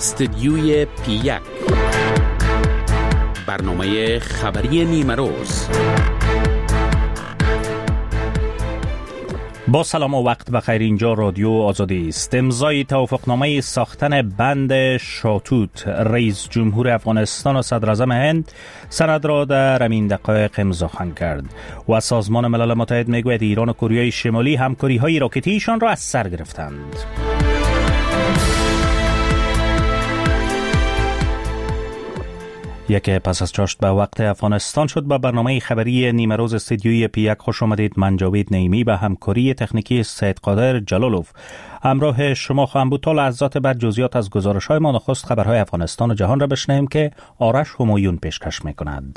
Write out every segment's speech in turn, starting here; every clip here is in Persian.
استدیوی پی1 برنامه خبری نیمه روز. با سلام و وقت بخیر. اینجا رادیو آزادی است. امضای توافقنامه ساختن بند شاهتوت رئیس جمهور افغانستان و صدر اعظم هند سند را در همین دقایق امضا خواهند کرد و سازمان ملل متحد میگوید ایران و کره شمالی همکاری‌های راکتیشان را از سر گرفتند. یک پس از چاشت به وقت افغانستان شد. با برنامه خبری نیمه روز استدیوی پی1 خوش آمدید. من جاوید نعیمی به همکاری تکنیکی سید قادر جلالوف همراه شما خواهم بود. تا لحظات بعد جزئیات از گزارش‌های ما. نخست خبرهای افغانستان و جهان را بشنویم که آرش همایون پیشکش می‌کند.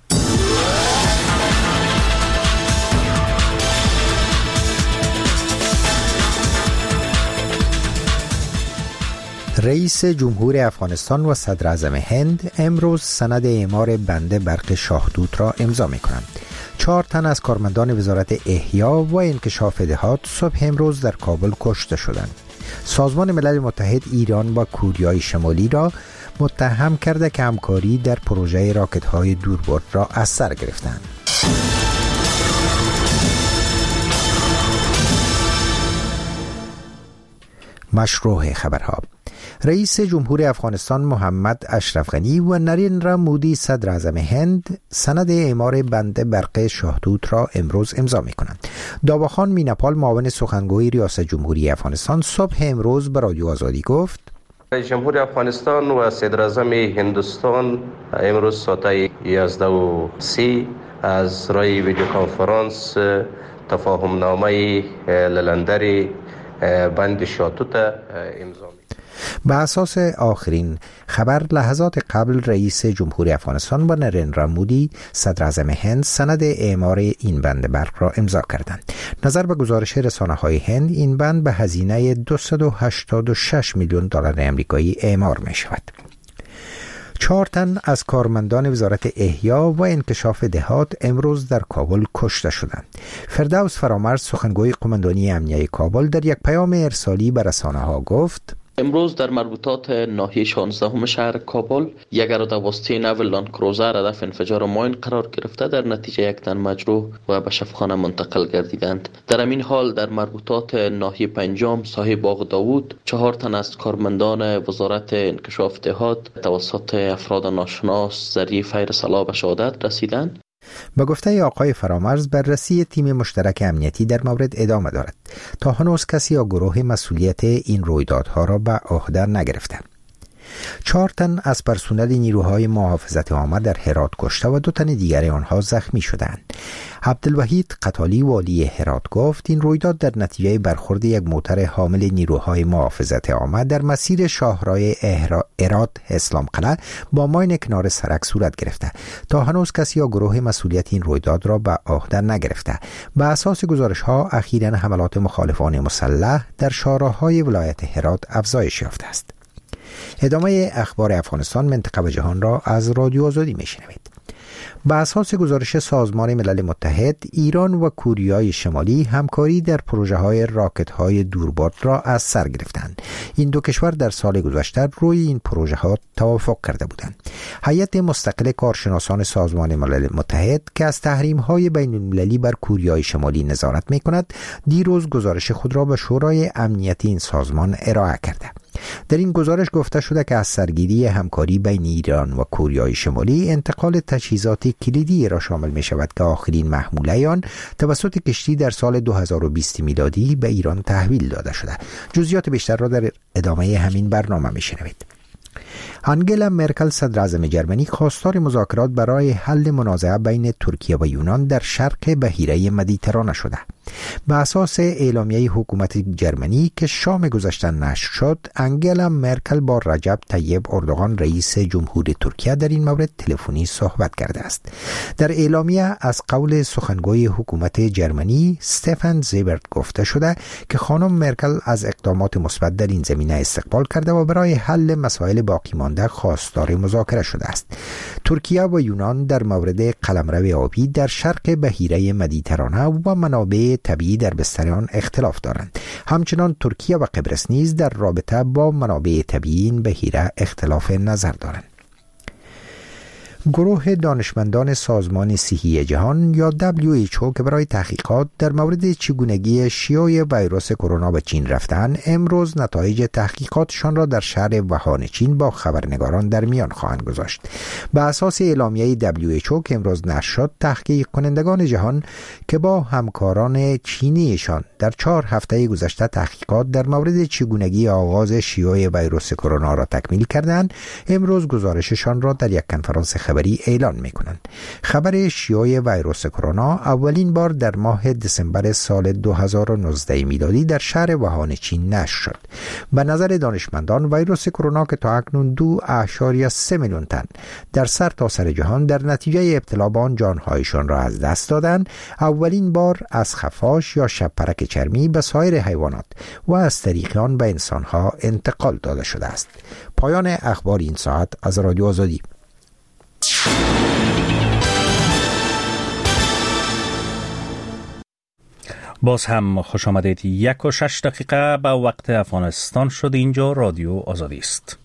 رئیس جمهور افغانستان و صدر اعظم هند امروز سند اعمار بند برق شاهتوت را امضا می‌کنند. 4 تن از کارمندان وزارت احیا و انکشاف دهات صبح امروز در کابل کشته شدند. سازمان ملل متحد ایران و کره شمالی را متهم کرده که همکاری در پروژه راکت‌های دوربرد را از سر گرفتند. مشروع خبرها. رئیس جمهور افغانستان محمد اشرف غنی و نریندرا مودی صدر اعظم هند سند اعمار بند برق شاهتوت را امروز امضا می‌کنند. داواخان میناپال معاون سخنگوی ریاست جمهوری افغانستان صبح امروز به رادیو آزادی گفت رئیس جمهور افغانستان و صدر اعظم هندوستان امروز ساعت 11:30 از رای ویدیو کنفرانس تفاهم نامه للندری بند شاهتوت امضا. به اساس آخرین خبر لحظات قبل رئیس جمهور افغانستان و نریندرا مودی صدر اعظم هند سند اعمار این بند برق را امضا کردند. نظر به گزارش رسانه‌های هند این بند به هزینه 286 میلیون دلار آمریکایی اعمار می شود. 4 تن از کارمندان وزارت احیا و انکشاف دهات امروز در کابل کشته شدند. فردوس فرامرز سخنگوی قماندانی امنیه کابل در یک پیام ارسالی به رسانه‌ها گفت امروز در مربوطات ناحیه 16 شهر کابل یک ارادواسطه نو لاند کروزر هدف انفجار ماین قرار گرفته در نتیجه 1 تن مجروح و به شفاخانه منتقل گردیدند. در همین حال در مربوطات ناحیه 5 ساحه باغ داوود 4 تن از کارمندان وزارت انکشاف دهات توسط افراد ناشناس ذریعه فیر سلاح به شهادت رسیدند. به گفته آقای فرامرز بررسی تیم مشترک امنیتی در مورد ادامه دارد. تا هنوز کسی یا گروه مسئولیت این رویدادها را به عهده نگرفته. 4 تن از پرسنل نیروهای محافظت عامه در هرات کشته و 2 تن دیگر آنها زخمی شدند. عبدالوحید قتالی والی هرات گفت این رویداد در نتیجه برخورد یک موتر حامل نیروهای محافظت عامه در مسیر شاهراه هرات اسلام قلعه با ماین کنار سرک صورت گرفته. تا هنوز کسی یا گروه مسئولیت این رویداد را به عهده نگرفته. به اساس گزارش‌ها اخیراً حملات مخالفان مسلح در شاهراه‌های ولایت هرات افزایش یافته است. ادامه اخبار افغانستان، منطقه و جهان را از رادیو آزادی میشنوید. به اساس گزارش سازمان ملل متحد ایران و کره شمالی همکاری در پروژه‌های راکت‌های دوربرد را از سر گرفتند. این دو کشور در سال گذشته روی این پروژه‌ها توافق کرده بودند. هیئت مستقل کارشناسان سازمان ملل متحد که از تحریم‌های بین‌المللی بر کره شمالی نظارت می‌کند دیروز گزارش خود را به شورای امنیتی این سازمان ارائه کرده. در این گزارش گفته شده که از سرگیری همکاری بین ایران و کره شمالی انتقال تجهیزات کلیدی را شامل می شود که آخرین محموله آن توسط کشتی در سال 2020 میلادی به ایران تحویل داده شده. جزئیات بیشتر را در ادامه همین برنامه می شنوید. آنگلا مرکل صدر اعظم جرمنی خواستار مذاکرات برای حل منازعه بین ترکیه و یونان در شرق بحیره مدیترانه شده. به اساس اعلامیه حکومت جرمنی که شام گذشته نشر شد، آنگلا مرکل با رجب طیب اردوغان رئیس جمهور ترکیه در این مورد تلفنی صحبت کرده است. در اعلامیه از قول سخنگوی حکومت جرمنی استفان زیبرت گفته شده که خانم مرکل از اقدامات مثبت در این زمینه استقبال کرده و برای حل مسائل باقی باقی مانده خواستار مذاکره شده است. ترکیه و یونان در مورد قلمرو آبی در شرق بحیره مدیترانه و منابع طبیعی در بستر آن اختلاف دارند. همچنان ترکیه و قبرس نیز در رابطه با منابع طبیعی این بحیره اختلاف نظر دارند. گروه دانشمندان سازمان صحی جهان یا WHO که برای تحقیقات در مورد چگونگی شیوع ویروس کرونا به چین رفتند، امروز نتایج تحقیقاتشان را در شهر ووهان چین با خبرنگاران در میان خواهند گذاشت. به اساس اعلامیه WHO که امروز نشر شد، تحقیق کنندگان جهان که با همکاران چینیشان در 4 هفته گذشته تحقیقات در مورد چگونگی آغاز شیوع ویروس کرونا را تکمیل کردند، امروز گزارششان را در یک کنفرانس خبری اعلان می‌کنند. خبر شیوع ویروس کرونا اولین بار در ماه دسامبر سال 2019 میلادی در شهر ووهان چین نشر شد. به نظر دانشمندان ویروس کرونا که تا اکنون 2.3 میلیون تن در سرتاسر جهان در نتیجه ابتلا به آن جانهایشان را از دست دادند، اولین بار از خفاش یا شبپرک چرمی به سایر حیوانات و از طریق آن به انسانها انتقال داده شده است. پایان اخبار این ساعت از رادیو آزادی. باز هم خوش آمدید. 1:06 به وقت افغانستان شد. اینجا رادیو آزادی است.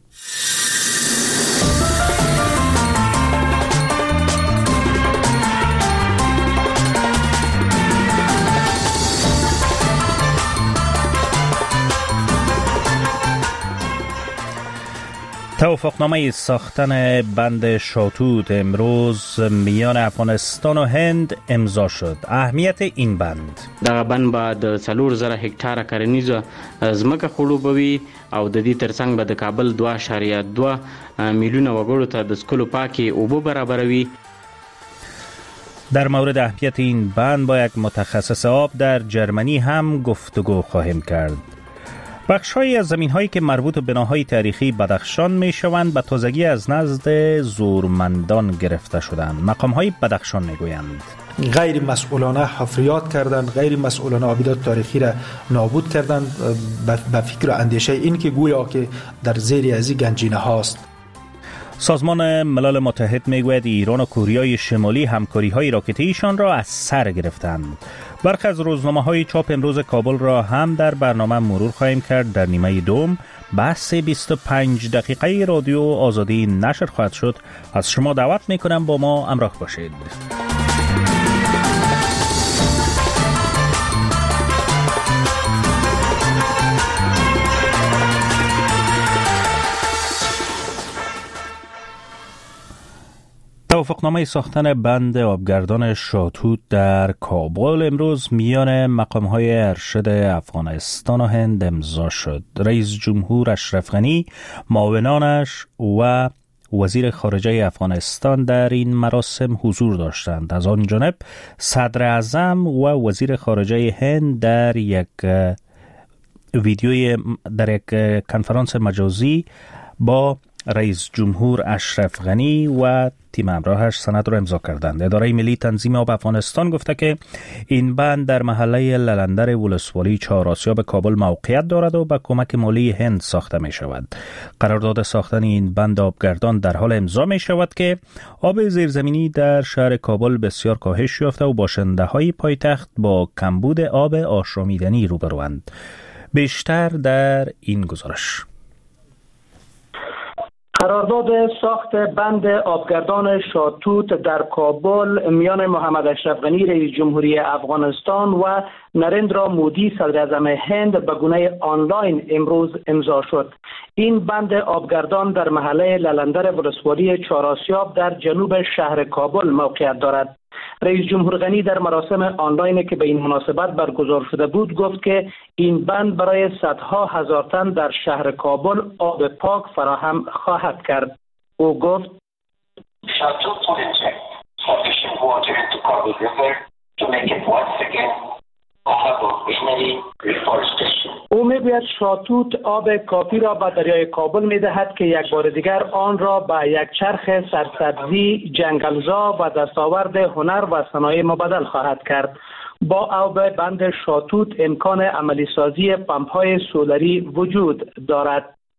توافقنامه ساختن بند شاتوت امروز میان افغانستان و هند امضا شد. اهمیت این بند: دغه بند به د 4,000 هکتاره کرنیزه ځمکه خړوبوي او د دې ترڅنګ به د کابل 2.2 میلیونه وګړو ته د څښلو پاکې اوبه برابروي. در مورد اهمیت این بند با یک متخصص آب در جرمنی هم گفتگو خواهیم کرد. بخش‌هایی از زمین‌هایی که مربوط به بناهای تاریخی بدخشان می‌شوند به تازگی از نزد زورمندان گرفته شدند. مقام‌های بدخشان می‌گویند غیر مسئولانه حفریات کردند، غیر مسئولانه آبیدات تاریخی را نابود کردند به فکر و اندیشه این که گویا که در زیر از این گنجینه هاست. سازمان ملل متحد میگوید ایران و کره شمالی همکاری‌های راکتیشان را از سر گرفتند. برخی از روزنامه‌های چاپ امروز کابل را هم در برنامه مرور خواهیم کرد. در نیمه دوم بحث 25 دقیقه رادیو آزادی نشر خواهد شد. از شما دعوت می‌کنم با ما همراه باشید. توافقنامه ساختن بند آبگردان شاتوت در کابل امروز میان مقام‌های ارشد افغانستان و هند امضا شد. رئیس جمهور اشرف غنی، معاونانش و وزیر خارجه افغانستان در این مراسم حضور داشتند. از آن جانب صدر اعظم و وزیر خارجه هند در یک کنفرانس مجازی با رئیس جمهور اشرف غنی و تیم همراهش سند را امضا کردند. اداره ملی تنظیم آب افغانستان گفته که این بند در محله للندر ولسوالی 4 آسیاب کابل موقعیت دارد و با کمک مالی هند ساخته می شود. قرارداد ساختن این بند آبگردان در حال امضا می شود که آب زیرزمینی در شهر کابل بسیار کاهش یافته و باشنده های پایتخت با کمبود آب آشامیدنی روبروند. بیشتر در این گزارش. قرارداد ساخت بند آبگردان شاتوت در کابل میان محمد اشرف غنی رئیس جمهوری افغانستان و نریندرا مودی صدر اعظم هند به گونه آنلاین امروز امضا شد. این بند آبگردان در محله للندر ولسوالی 4 آسیاب در جنوب شهر کابل موقعیت دارد. رئیس جمهور غنی در مراسم آنلاین که به این مناسبت برگزار شده بود گفت که این بند برای صدها هزار تن در شهر کابل آب پاک فراهم خواهد کرد. او گفت او میگوید شاتوت آب کافی را به دریای کابل میدهد که یک بار دیگر آن را به یک چرخ سرسبزی، جنگلزا و دستاورد هنر و صنایع مبدل خواهد کرد. با آب بند شاتوت امکان عملی سازی پمپ‌های سولری وجود دارد.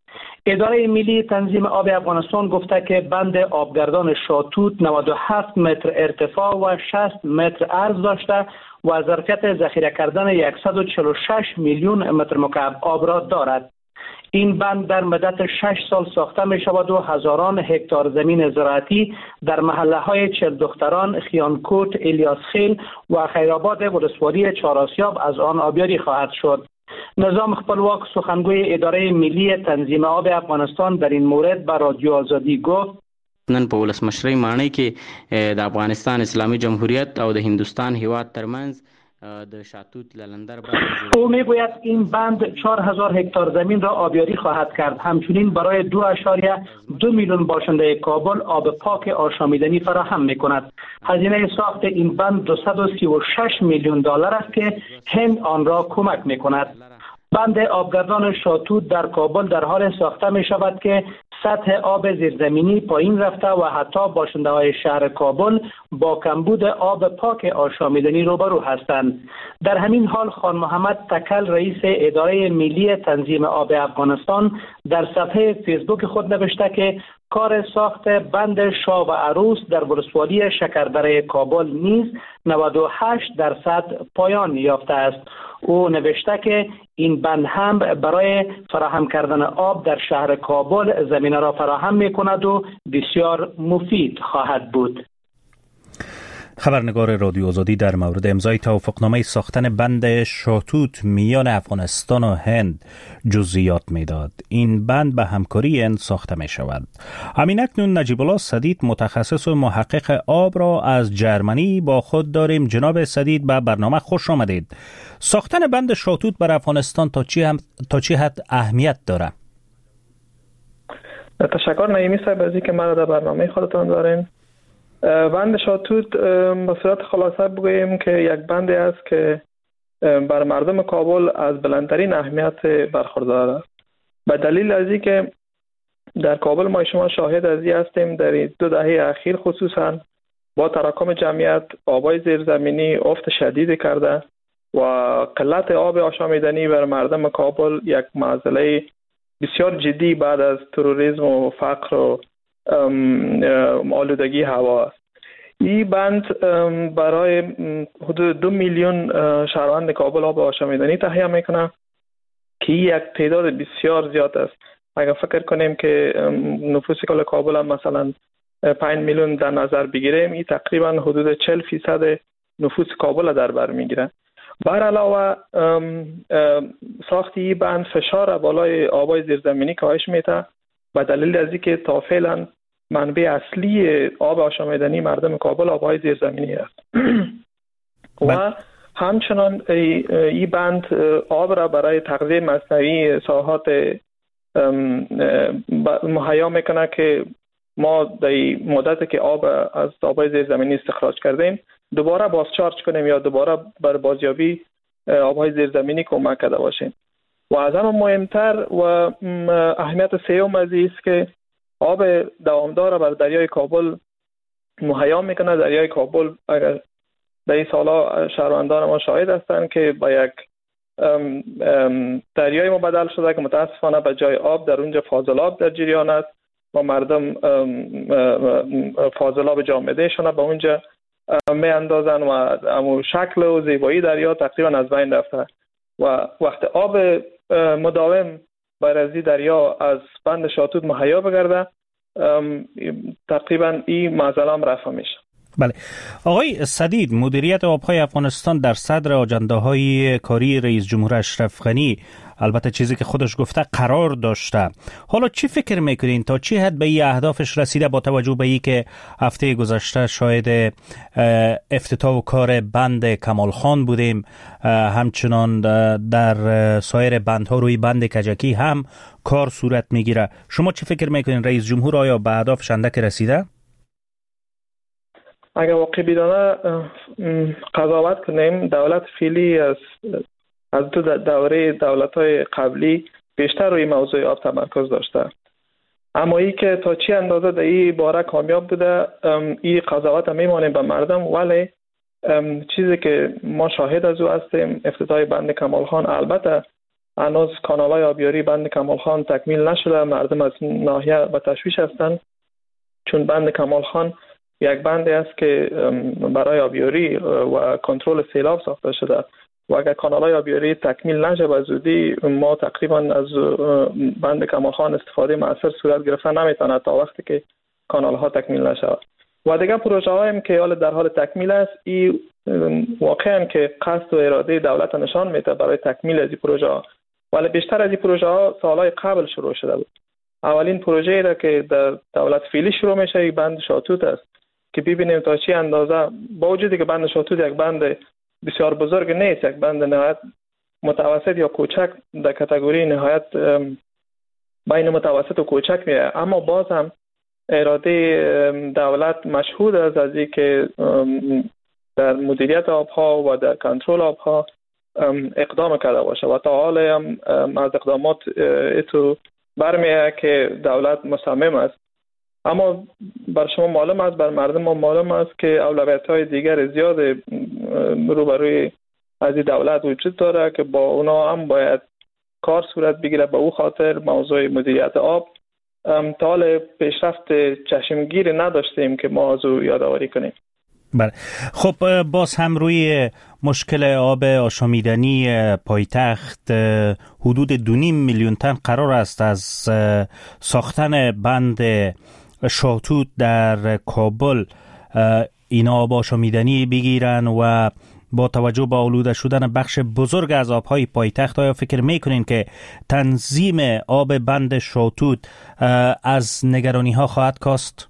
اداره ملی تنظیم آب افغانستان گفته که بند آبگردان شاتوت 97 متر ارتفاع و 60 متر عرض داشته و ظرفیت ذخیره کردن 146 میلیون متر مکعب آب را دارد. این بند در مدت 6 سال ساخته می شود و هزاران هکتار زمین زراعتی در محله های چل دختران، خیانکوت، الیاس خیل و خیرآباد ولسوالی چهار آسیاب از آن آبیاری خواهد شد. نظام خپلواک سخنگوی اداره ملی تنظیم آب افغانستان در این مورد به رادیو آزادی گفت: نن په ولسمشرۍ ماڼۍ کې د افغانستان اسلامي جمهوریت او د هندوستان هیواد ترمنځ د شاتوت للندر بند او میگوید این بند 4000 هکتار زمین را آبیاری خواهد کرد. همچنین برای 2.2 میلیون باشنده کابل آب پاک آشامیدنی فراهم میکند. هزینه ساخت این بند 236 میلیون دلار است که هند آن را کمک میکند. بند آبگردان شاتوت در کابل در حال ساخته می شود که سطح آب زیرزمینی پایین رفته و حتی باشنده های شهر کابل با کمبود آب پاک آشامیدنی روبرو هستند. در همین حال خان محمد تکل رئیس اداره ملی تنظیم آب افغانستان در صفحه فیسبوک خود نوشته که کار ساخت بند شاه و عروس در ولسوالی شکردره کابل نیز 98% پایان یافته است. او نوشته که این بند هم برای فراهم کردن آب در شهر کابل زمینه را فراهم می کند و بسیار مفید خواهد بود. خبرنگار رادیو آزادی در مورد امضای توافقنامه ساختن بند شاتوت میان افغانستان و هند جزئیات میداد. این بند به همکاری هند ساخته می شود. همین اکنون نجیب الله سدید متخصص و محقق آب را از جرمنی با خود داریم. جناب سدید به برنامه خوش آمدید. ساختن بند شاتوت بر افغانستان تا چی حد اهمیت داره؟ تشکر نعیمی صاحب از اینکه مرا در برنامه خودتان دارین. بند شاتوت به صورت خلاصه بگوییم که یک بندی است که بر مردم کابل از بلندترین اهمیت برخوردار است. به دلیل از اینکه در کابل ما شما شاهد از این هستیم در 2 دهه اخیر خصوصا با تراکم جمعیت آبای زیرزمینی افت شدید کرده و قلت آب آشامیدنی بر مردم کابل یک معضله بسیار جدی بعد از تروریسم و فقر و آلودگی هوا است. این بند برای حدود 2 میلیون شهروند کابل آب آشامیدنی تهیه میکنه که یک تعداد بسیار زیاد است. اگر فکر کنیم که نفوس کل کابل هم مثلا 5 میلیون در نظر بگیریم، این تقریبا حدود 40% نفوس کابل در بر میگیره. بر علاوه ساخت این بند فشار بالای آبای زیرزمینی کاهش میده به دلیل از اینکه تا فعلا منبع اصلی آب آشامیدنی مردم کابل آبهای زیرزمینی است. و همچنان این بند آب را برای تغذیه مصنوعی ساحات مهیا میکنه که ما در مدتی که آب از آبهای زیرزمینی استخراج کردیم دوباره بازچارج کنیم یا دوباره بر بازیابی آبهای زیرزمینی کمک کرده باشیم. و از همه مهمتر و اهمیت سوم از این است که آب دوامدار بر دریای کابل مهیا میکنه. دریای کابل اگر در این سالا شهروندان ما شاهد هستند که با یک دریای مبدل شده که متاسفانه به جای آب در اونجا فاضلاب در جریان است و مردم فاضلاب جامده شونه به اونجا می اندازن و امو شکل و زیبایی دریا تقریبا از بین رفته و وقت آب مداوم برای دریا از بند شاتوت مهیا بگرده تقریبا این معضله هم رفع میشه. بله آقای سدید، مدیریت آبهای افغانستان در صدر آجنده های کاری رئیس جمهور اشرف غنی البته چیزی که خودش گفته قرار داشته. حالا چی فکر میکنین تا چی حد به این اهدافش رسیده با توجه به این که هفته گذشته شاهد افتتاح کار بند کمال خان بودیم، همچنان در سایر بندها روی بند کجکی هم کار صورت میگیره. شما چی فکر میکنین رئیس جمهور آیا به اهدافش اندک رسیده؟ اگر واقعی بیدانه قضاوت کنیم دولت فعلی از دو دوره دولت‌های قبلی بیشتر روی موضوع آب تمرکز داشته، اما ای که تا چی اندازه در این باره کامیاب بوده این قضاوت هم میمانیم به مردم. ولی چیزی که ما شاهد از او هستیم افتتاح بند کمال خان البته هنوز کانال‌های آبیاری بند کمال خان تکمیل نشده. مردم از ناحیه به تشویش هستند، چون بند کمال خان یک بندی است که برای آبیاری و کنترل سیلاب ساخته شده و اگر کانال‌های آبیاری تکمیل نشه به زودی ما تقریبا از بند کمال خان استفاده مؤثر صورت گرفتن نمیتونه تا وقتی که کانال‌ها تکمیل نشه. و دیگه پروژه‌هایی که حال در حال تکمیل است، این واقعا که قصد و اراده دولت نشان میده برای تکمیل از این پروژه‌ها، ولی بیشتر از این پروژه‌ها سالهای قبل شروع شده بود. اولین پروژه‌ای را که در دولت فعلی شروع میشه این بند شاتوت است که ببینیم تا چه اندازه، با وجودی که بند شاتوت یک بند بسیار بزرگ نیست، یک بند نهایت متوسط یا کوچک در کاتگوری نهایت بین متوسط و کوچک میه، اما باز هم اراده دولت مشهود است از اینکه در مدیریت آبها و در کنترل آبها اقدام کرده باشه و تا حال هم از اقدامات ایتو برمیه که دولت مصمم است. اما بر شما معلوم است، بر مردم ما معلوم است که اولویت‌های دیگر زیاد روبروی از این دولت وجود داره که با اونا هم باید کار صورت بگیره. به او خاطر موضوع مدیریت آب تا حال پیشرفت چشمگیر نداشتیم که ما از او یادآوری کنیم. بله، خب باز هم روی مشکل آب آشامیدنی پایتخت حدود 2.5 میلیون تن قرار است از ساختن بند شاتوت در کابل اینا آب آشامیدنی بگیرن و با توجه به آلوده شدن بخش بزرگ از آبهای پایتخت آیا فکر میکنین که تنظیم آب بند شاتوت از نگرانی ها خواهد کاست؟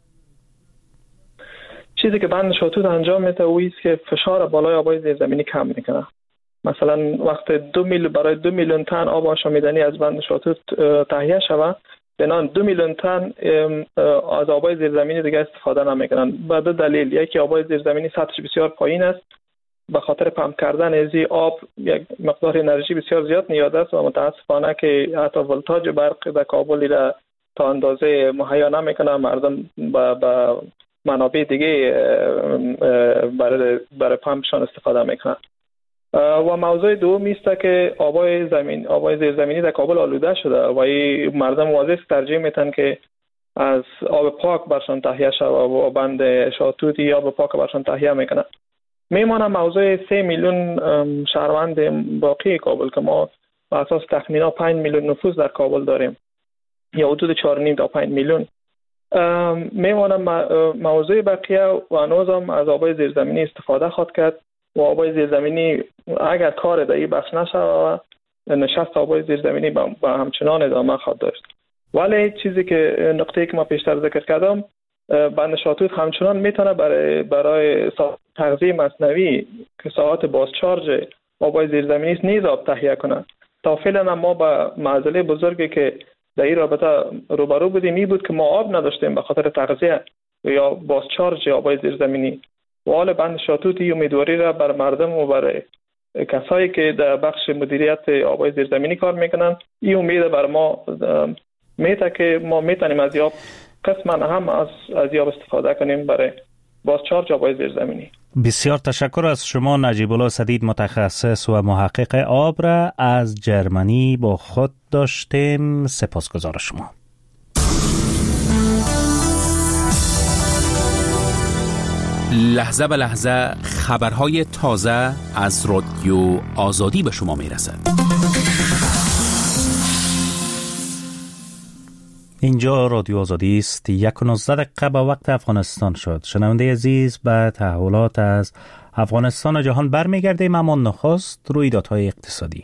چیزی که بند شاتوت انجام میده اویست که فشار بالای آبای زیرزمینی کم میکنه. مثلا وقت برای 2 میلیون تن آب آشامیدنی از بند شاتوت تهیه شود، بنان 2 میلیون تن از آبای زیرزمینی دیگه استفاده نمیکنن. به دو دلیل: یکی آبای زیرزمینی سطحش بسیار پایین است، به خاطر پمپ کردن از آب یک مقدار انرژی بسیار زیاد نیاز است و متاسفانه که حتی ولتاژ برق در کابل را تا اندازه مهیا نمیکنه. مردم به منابع دیگه برای پمپشان استفاده میکنن. و موضوع دوم است که آبای زیرزمینی در کابل آلوده شده و مردم واضح ترجیح میتن که از آب پاک برشان تهیه شود و بند شاتوتی آب پاک برشان تهیه میکنه. میمانه موضوع 3 میلیون شهروند باقی کابل که ما به اساس تخمینا 5 میلیون نفوس در کابل داریم یا حدود 4.5 تا 5 میلیون. میمانه موضوع بقیه و هنوز هم از آبای زیرزمینی استفاده خواهد کرد و آبای زیرزمینی اگر کار در این بخش نشود نشست آبای زیرزمینی با همچنان ادامه خواهد داشت. ولی چیزی که نقطه‌ای که ما پیشتر ذکر کردم، بند شاتوت همچنان میتونه برای تغذیه مصنوعی که ساعات بازچارج آبای زیرزمینی است نیز آب تهیه کنه. تا فعلا ما با معضله بزرگی که در این رابطه روبرو بودیم این بود که ما آب نداشتیم به خاطر تغذیه یا بازچارج آبای زیرزمینی. و حال بند شاتوتی امیدواری را بر مردم و برای کسایی که در بخش مدیریت آبای زیرزمینی کار میکنن این امید بر ما میده که ما میتونیم از آب قسما هم از آب استفاده کنیم برای بازچارج آبای زیرزمینی. بسیار تشکر از شما نجیب الله سدید، متخصص و محقق آب را از جرمنی با خود داشتیم. سپاسگزار شما. لحظه به لحظه خبرهای تازه از رادیو آزادی به شما میرسد. اینجا رادیو آزادی است. 1:19 دقیقه به وقت افغانستان شد. شنونده عزیز، به تحولات از افغانستان و جهان برمیگردیم، اما نخست رویدادهای اقتصادی.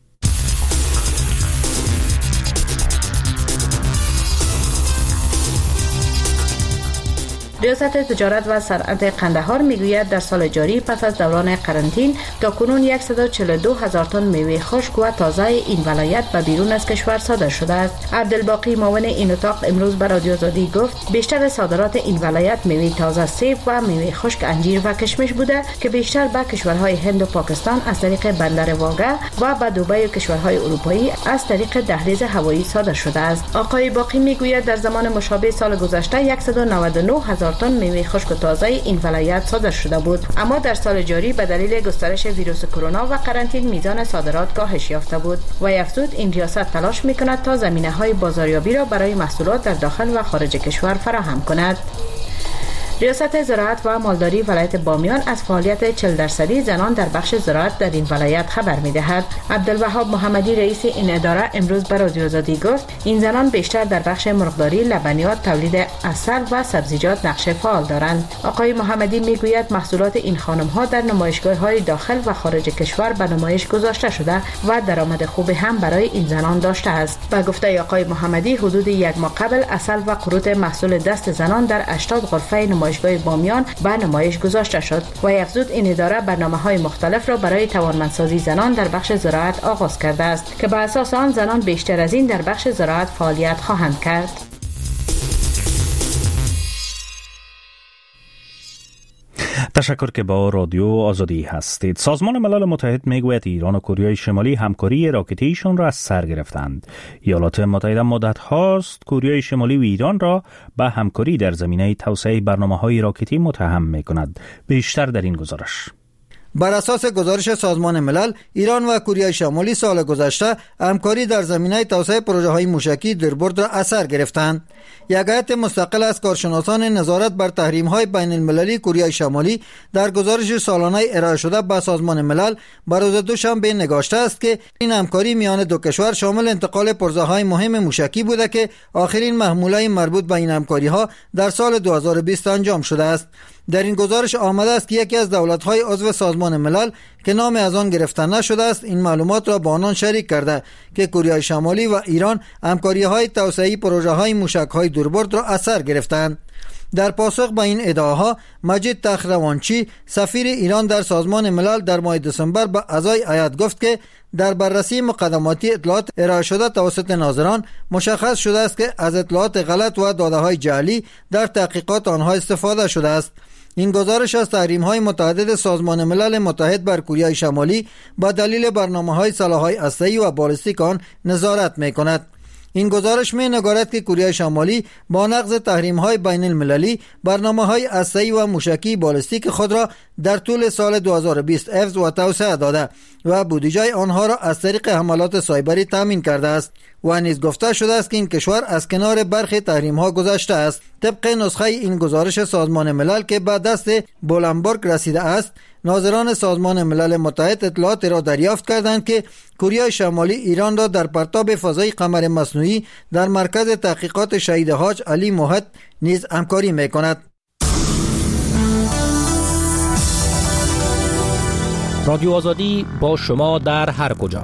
ریاست تجارت و صنعت قندهار میگوید در سال جاری پس از دوران قرنطین تاکنون 142,000 تن میوه خشک و تازه این ولایت به بیرون از کشور صادر شده است. عبدالباقی معاون این اتاق امروز به رادیو آزادی گفت بیشتر صادرات این ولایت میوه تازه سیب و میوه خشک انجیر و کشمش بوده که بیشتر به کشورهای هند و پاکستان از طریق بندر واگه و به دبی و کشورهای اروپایی از طریق دهلیز هوایی صادر شده است. آقای باقی میگوید در زمان مشابه سال گذشته 199,000 2000 تن میوه خشک و تازه این ولایت صادر شده بود، اما در سال جاری به دلیل گسترش ویروس کرونا و قرنطینه میزان صادرات کاهش یافته بود. و افزود این ریاست تلاش میکند تا زمینه‌های بازاریابی را برای محصولات در داخل و خارج کشور فراهم کند. ریاست زراعت و مالداری ولایت بامیان از فعالیت 40% زنان در بخش زراعت در این ولایت خبر می‌دهد. عبدالوهاب محمدی رئیس این اداره امروز به رادیو آزادی گفت این زنان بیشتر در بخش مرغداری، لبنیات، تولید عسل و سبزیجات نقش فعال دارند. آقای محمدی میگوید محصولات این خانم‌ها در نمایشگاه‌های داخل و خارج کشور به نمایش گذاشته شده و درآمد خوبی هم برای این زنان داشته است. به گفته آقای محمدی حدود یک ماه قبل عسل و قروت محصول دست زنان در 80 غرفه نمایشگاه بامیان به نمایش گذاشته شد. و افزود این اداره برنامه‌های مختلف را برای توانمندسازی زنان در بخش زراعت آغاز کرده است که بر اساس آن زنان بیشتر از این در بخش زراعت فعالیت خواهند کرد. تشکر که با رادیو آزادی هستید. سازمان ملل متحد میگوید ایران و کره شمالی همکاری راکتیشان را از سر گرفتند. ایالات متحده مدت هاست کره شمالی و ایران را به همکاری در زمینه توسعه برنامه‌های راکتی متهم می‌کند. بیشتر در این گزارش. بر اساس گزارش سازمان ملل، ایران و کره شمالی سال گذشته همکاری در زمینه توسعه پروژه‌های موشکی دربورد را از سر گرفتند. یک هیئت مستقل از کارشناسان نظارت بر تحریم‌های بین‌المللی کره شمالی در گزارش سالانه ارائه شده به سازمان ملل بر روز دوشنبه نگاشته است که این همکاری میان دو کشور شامل انتقال پروژه‌های مهم موشکی بوده که آخرین محموله مربوط به این همکاری‌ها در سال 2020 انجام شده است. در این گزارش آمده است که یکی از دولت‌های عضو سازمان ملل که نام از آن گرفته نشده است این معلومات را با آنان شریک کرده که کره شمالی و ایران همکاری‌های توسعه‌ای پروژه‌های موشک‌های دوربرد را از سر گرفتند. در پاسخ به این ادعاها مجید تخروانچی سفیر ایران در سازمان ملل در ماه دسامبر به اعضای هیئت گفت که در بررسی مقدماتی اطلاعات ارائه شده توسط ناظران مشخص شده است که از اطلاعات غلط و داده‌های جعلی در تحقیقات آنها استفاده شده است. این گزارش از تحریم‌های متعدد سازمان ملل متحد بر کره شمالی با دلیل برنامه‌های سلاح‌های هسته‌ای و بالستیک آن نظارت می‌کند. این گزارش می‌نگارد که کره شمالی با نقض تحریم‌های بین‌المللی برنامه‌های هسته‌ای و موشکی بالستیک خود را در طول سال 2020 حفظ و توسعه داده و بودجه آنها را از طریق حملات سایبری تامین کرده است. و نیز گفته شده است که این کشور از کنار برخی تحریم‌ها گذشته است. طبق نسخه این گزارش سازمان ملل که به دست بولنبرگ رسیده است، ناظران سازمان ملل متحد اطلاعات را دریافت کردند که کره شمالی ایران را در پرتاب فضای قمر مصنوعی در مرکز تحقیقات شهید حاج علی موحد نیز همکاری می‌کند. رادیو آزادی با شما در هر کجا.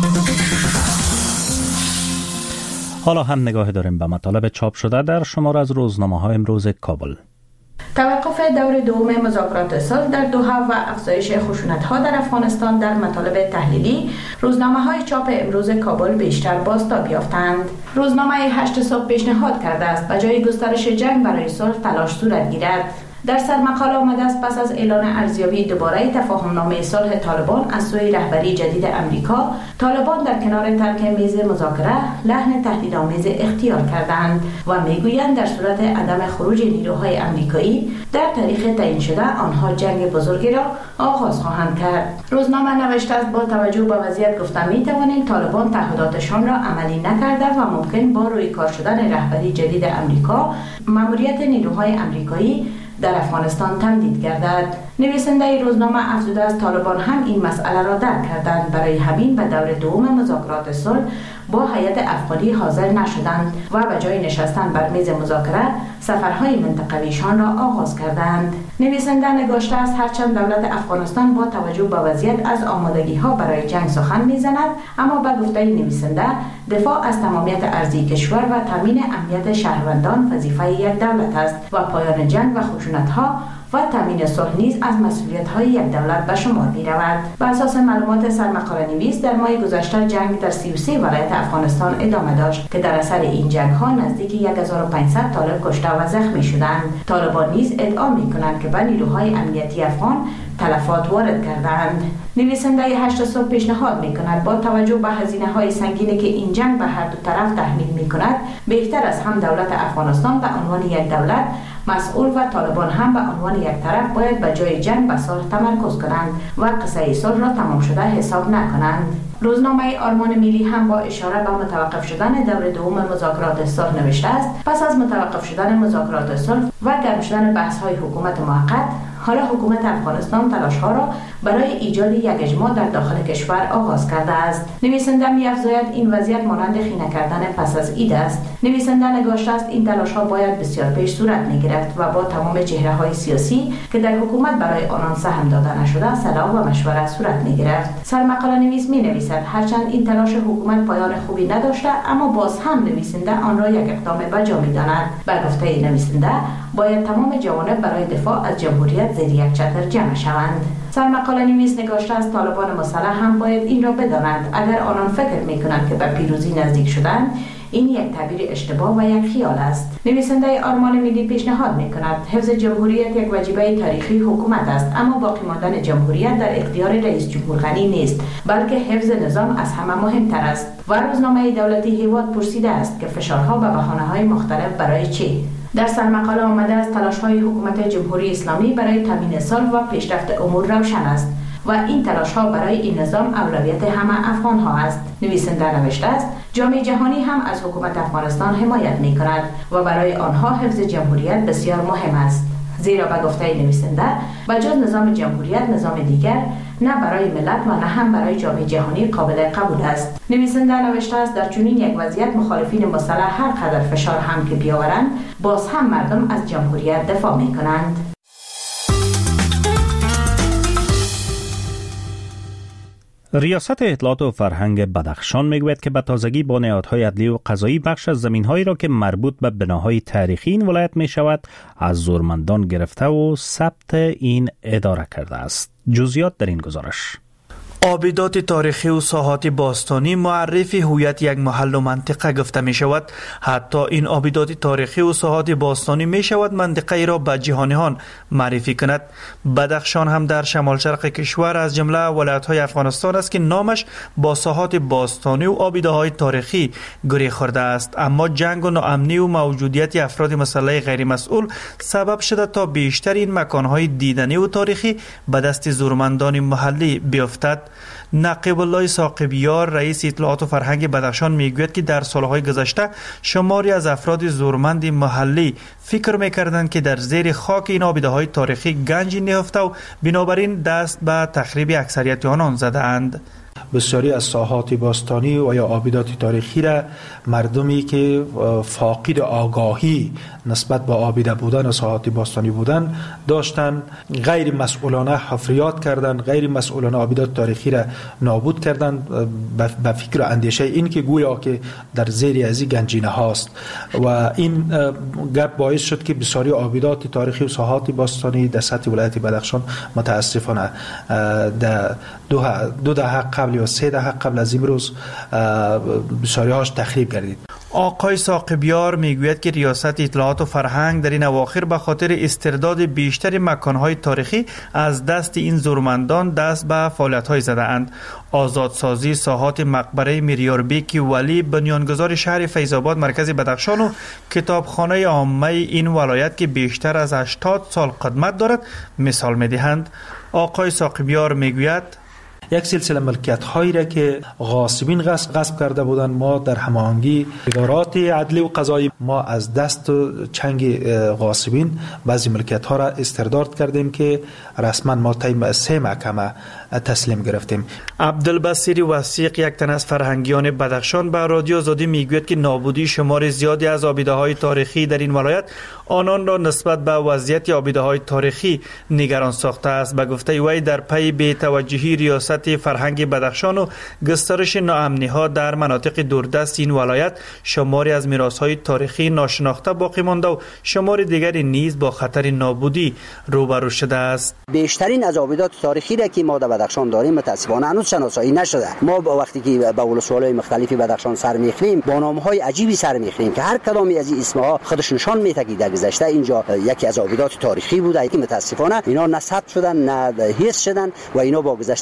حالا هم نگاه داریم به مطالب چاپ شده در شمار از روزنامه‌های امروز کابل. توقف دور دوم مذاکرات صلح در دوحه و افزایش خشونت‌ها در افغانستان در مطالب تحلیلی روزنامه‌های چاپ امروز کابل بیشتر بازتاب یافتند. روزنامه 8 صبح پیشنهاد کرده است به جای گسترش جنگ برای صلح تلاش صورت گیرد. در سرمقاله آمده است پس از اعلان ارزیابی دوباره تفاهم‌نامه صلح طالبان از سوی رهبری جدید امریکا، طالبان در کنار ترک میز مذاکره لحن تهدیدآمیز اختیار کردند و میگویند در صورت عدم خروج نیروهای امریکایی در تاریخ تعیین شده آنها جنگ بزرگی را آغاز خواهند کرد. روزنامه نوشته است با توجه به وضعیت گفته می‌توانیم طالبان تعهداتشان را عملی نکرده و ممکن با روی کار شدن رهبری جدید امریکا مأموریت نیروهای امریکایی در افغانستان تمدید گردد. نویسنده روزنامه افزوده است طالبان هم این مسئله را درک کردند، برای همین به دور دوم مذاکرات صلح با هیئت افغانی حاضر نشدند و به جای نشستن بر میز مذاکره سفرهای منطقویشان را آغاز کردند. نویسنده نگاشته است هرچند دولت افغانستان با توجه به وضعیت از آمادگی‌ها برای جنگ سخن می‌زند، اما به گفته نویسنده دفاع از تمامیت ارضی کشور و تامین امنیت شهروندان وظیفه یک دولت است و پایان جنگ و خشونت‌ها و تامین صلح نیز از مسئولیت‌های یک دولت به شمار می‌رود. بر اساس معلومات سرمقاله نویس در ماه گذشته جنگ در 33 ولایت افغانستان ادامه داشت که در اثر این جنگ‌ها نزدیک 1500 طالب کشته و زخمی شدند. طالبان نیز ادعا می‌کنند که به نیروهای امنیتی افغان تلفات وارد کردند. نویسنده 8 صبح پیشنهاد می‌کند با توجه به هزینه‌های سنگینی که این جنگ به هر دو طرف تحمیل می‌کند، بهتر است هم دولت افغانستان به عنوان یک دولت مسئول و طالبان هم به عنوان یک طرف باید به جای جنگ به صلح تمرکز کنند و قصه صلح را تمام شده حساب نکنند. روزنامه آرمان ملی هم با اشاره به متوقف شدن دور دوم مذاکرات صلح نوشته است: پس از متوقف شدن مذاکرات صلح و گرم شدن بحث‌های حکومت موقت، حالا حکومت افغانستان تلاش‌ها را برای ایجاد یک اجماع در داخل کشور آغاز کرده است. نویسنده می‌افزاید این وضعیت مانند خیره کردن پس از عید است. نویسنده نگاشته است این تلاش‌ها باید بسیار پیش صورت می‌گرفت و با تمام چهره‌های سیاسی که در حکومت برای آنان سهم داده نشده صلاح و مشورت صورت می‌گرفت. سرمقاله نویس می‌نویسد هرچند این تلاش حکومت پایان خوبی نداشته، اما باز هم نویسنده آن را یک اقدام بجا می‌داند. به گفته نویسنده باید تمام جوانب برای دفاع از جمهوریت زیر یک چتر جمع شوند. سرمقاله نویس نگاشته از طالبان مسلح هم باید این را بدانند اگر آنان فکر می‌کنند که به پیروزی نزدیک شدند، این یک تعبیر اشتباه و یک خیال است. نویسنده آرمان ملی پیشنهاد می‌کند حفظ جمهوریت یک وجیبه تاریخی حکومت است، اما باقی ماندن جمهوریت در اختیار رئیس جمهور غنی نیست، بلکه حفظ نظام از همه مهمتر است. و روزنامه دولتی هیواد پرسیده است که فشارها به بهانه‌های مختلف برای چه؟ در سرمقاله آمده است تلاش‌های حکومت جمهوری اسلامی برای تامین صلح و پیشرفت امور روشن است و این تلاش‌ها برای این نظام اولویت همه افغان‌ها است. نویسنده نوشته است جامعه جهانی هم از حکومت افغانستان حمایت می‌کند و برای آنها حفظ جمهوریت بسیار مهم است، زیرا به گفته نویسنده بجز نظام جمهوریت نظام دیگر نه برای ملت و نه هم برای جامعه جهانی قابل قبول است. نویسنده نوشته است در چنین یک وضعیت مخالفین مسلح هر قدر فشار هم که بیاورند باز هم مردم از جمهوریت دفاع می‌کنند. ریاست اطلاعات و فرهنگ بدخشان میگوید که به تازگی با نهادهای عدلی و قضایی بخش از زمین‌هایی را که مربوط به بناهای تاریخی این ولایت می‌شود از زورمندان گرفته و ثبت این اداره کرده است. جزئیات در این گزارش. آبیدات تاریخی و ساحات باستانی معرف هویت یک محل و منطقه گفته می شود. حتی این آبیدات تاریخی و ساحات باستانی می شود منطقه ای را به جهانیان معرفی کند. بدخشان هم در شمال شرق کشور از جمله ولایت های افغانستان است که نامش با ساحات باستانی و آبیده های تاریخی گره خورده است، اما جنگ و ناامنی و موجودیت افراد مسلح غیر مسئول سبب شده تا بیشتر این مکان های دیدنی و تاریخی به دست زورمندان محلی بیفتد. نقیب الله ساقبیار رئیس اطلاعات و فرهنگ بدخشان میگوید که در سالهای گذشته شماری از افراد زورمند محلی فکر میکردند که در زیر خاک این آبیده‌های تاریخی گنج نهفته و بنابراین دست به تخریب اکثریت آنان زده‌اند. بسیاری از ساحات باستانی و یا آبیدات تاریخی را مردمی که فاقد آگاهی نسبت به آبیده بودن و ساحات باستانی بودن داشتن غیر مسئولانه حفریات کردن، غیر مسئولانه آبیدات تاریخی را نابود کردن به فکر و اندیشه این که گویا که در زیر ازی گنجینه هاست و این گپ باعث شد که بسیاری آبیدات تاریخی و ساحات باستانی در سطح ولایت بدخشان متاسفانه در دو دهه قبل یا 3 دهه قبل از امروز بسیاری هاش تخریب گردید. آقای ساقبیار میگوید که ریاست اطلاعات و فرهنگ در این اواخر به خاطر استرداد بیشتر مکانهای تاریخی از دست این زورمندان دست به فعالیت‌های زده‌اند. آزادسازی ساحات مقبره میریاربیک ولی بنیانگذار شهر فیض‌آباد مرکز بدخشان و کتابخانه عامه این ولایت که بیشتر از 80 سال قدمت دارد مثال می‌دهند. آقای ساقبیار میگوید یک سلسله ملکیت هایی را که غاصبین غصب کرده بودند ما در هماهنگی ادارات عدلی و قضایی ما از دست چنگ غاصبین بعضی ملکیت ها را استرداد کردیم که رسما ما طی 3 محکمه تسلیم گرفتیم. عبدالبصیر وثیق یک تن از فرهنگیان بدخشان به رادیو آزادی میگوید که نابودی شمار زیادی از آبیده های تاریخی در این ولایت آنان را نسبت به وضعیت آبیده های تاریخی نگران ساخته است. به گفته وی در پی بی‌توجهی ریاست فرهنگ بدخشان و گسترش ناامنی ها در مناطق دوردست این ولایت شماری از میراث های تاریخی ناشناخته باقی مانده و شمار دیگری نیز با خطر نابودی روبرو شده است. بیشترین از آبیدات تاریخی را که ما در بدخشان داریم متاسفانه هنوز شناسایی نشده. ما با وقتی که به ولسوالای مختلفی بدخشان سر می‌خوریم با نام‌های عجیبی سر می‌خوریم که هر کدامی از این اسم‌ها خودش نشان می‌ده که در گذشته اینجا یکی از آبیدات تاریخی بوده که متاسفانه اینا نه ثبت شدن نه حفظ شدن و اینا با گذشت زمان از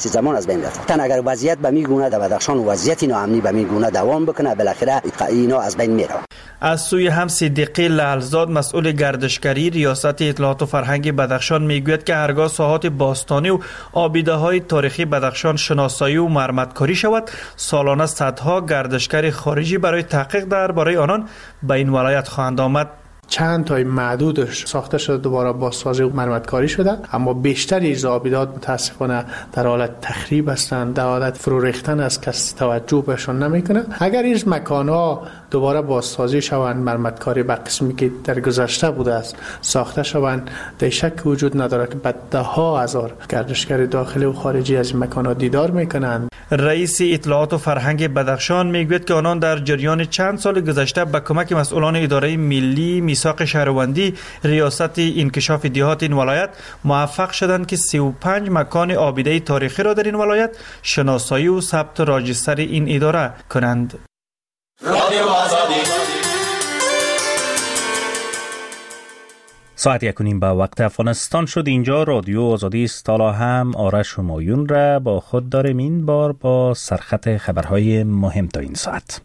از بین رفت. تن اگر وضعیت به میگونه در بدخشان وضعیت ناامنی به میگونه دوام بکنه بالاخره اینا از بین میره. از سوی هم صدیقی لعلزاد مسئول گردشگری ریاست اطلاعات و فرهنگ بدخشان میگوید که هرگاه ساحات باستانی و آبیده های تاریخی بدخشان شناسایی و مرمتکاری شود، سالانه صدها گردشگر خارجی برای تحقیق درباره آنان به این ولایت خواهند آمد. چند تای معدودش ساخته شده دوباره بازسازی و مرمتکاری شده، اما بیشتر از آبیدات متاسفانه در حالت تخریب هستند، در حالت فرو ریختن است، کسی توجه بهشون نمیکنه. اگر این مکان‌ها دوباره بازسازی شوند، مرمتکاری به قسمی که در گذشته بوده است ساخته شوند، در شک وجود نداره که ده ها هزار گردشگر داخلی و خارجی از این مکان‌ها دیدار میکنند. رئیس اطلاعات و فرهنگ بدخشان میگوید که آنان در جریان چند سال گذشته با کمک مسئولان اداره ملی میثاق شهروندی ریاست انکشاف دیهات این ولایت موفق شدند که 35 مکان آبیده تاریخی را در این ولایت شناسایی و ثبت راجستر این اداره کنند. ساعت 1:30 به وقت افغانستان شد. اینجا رادیو آزادی است. حالا هم آرش همایون را با خود داریم، این بار با سرخط خبرهای مهم تا این ساعت.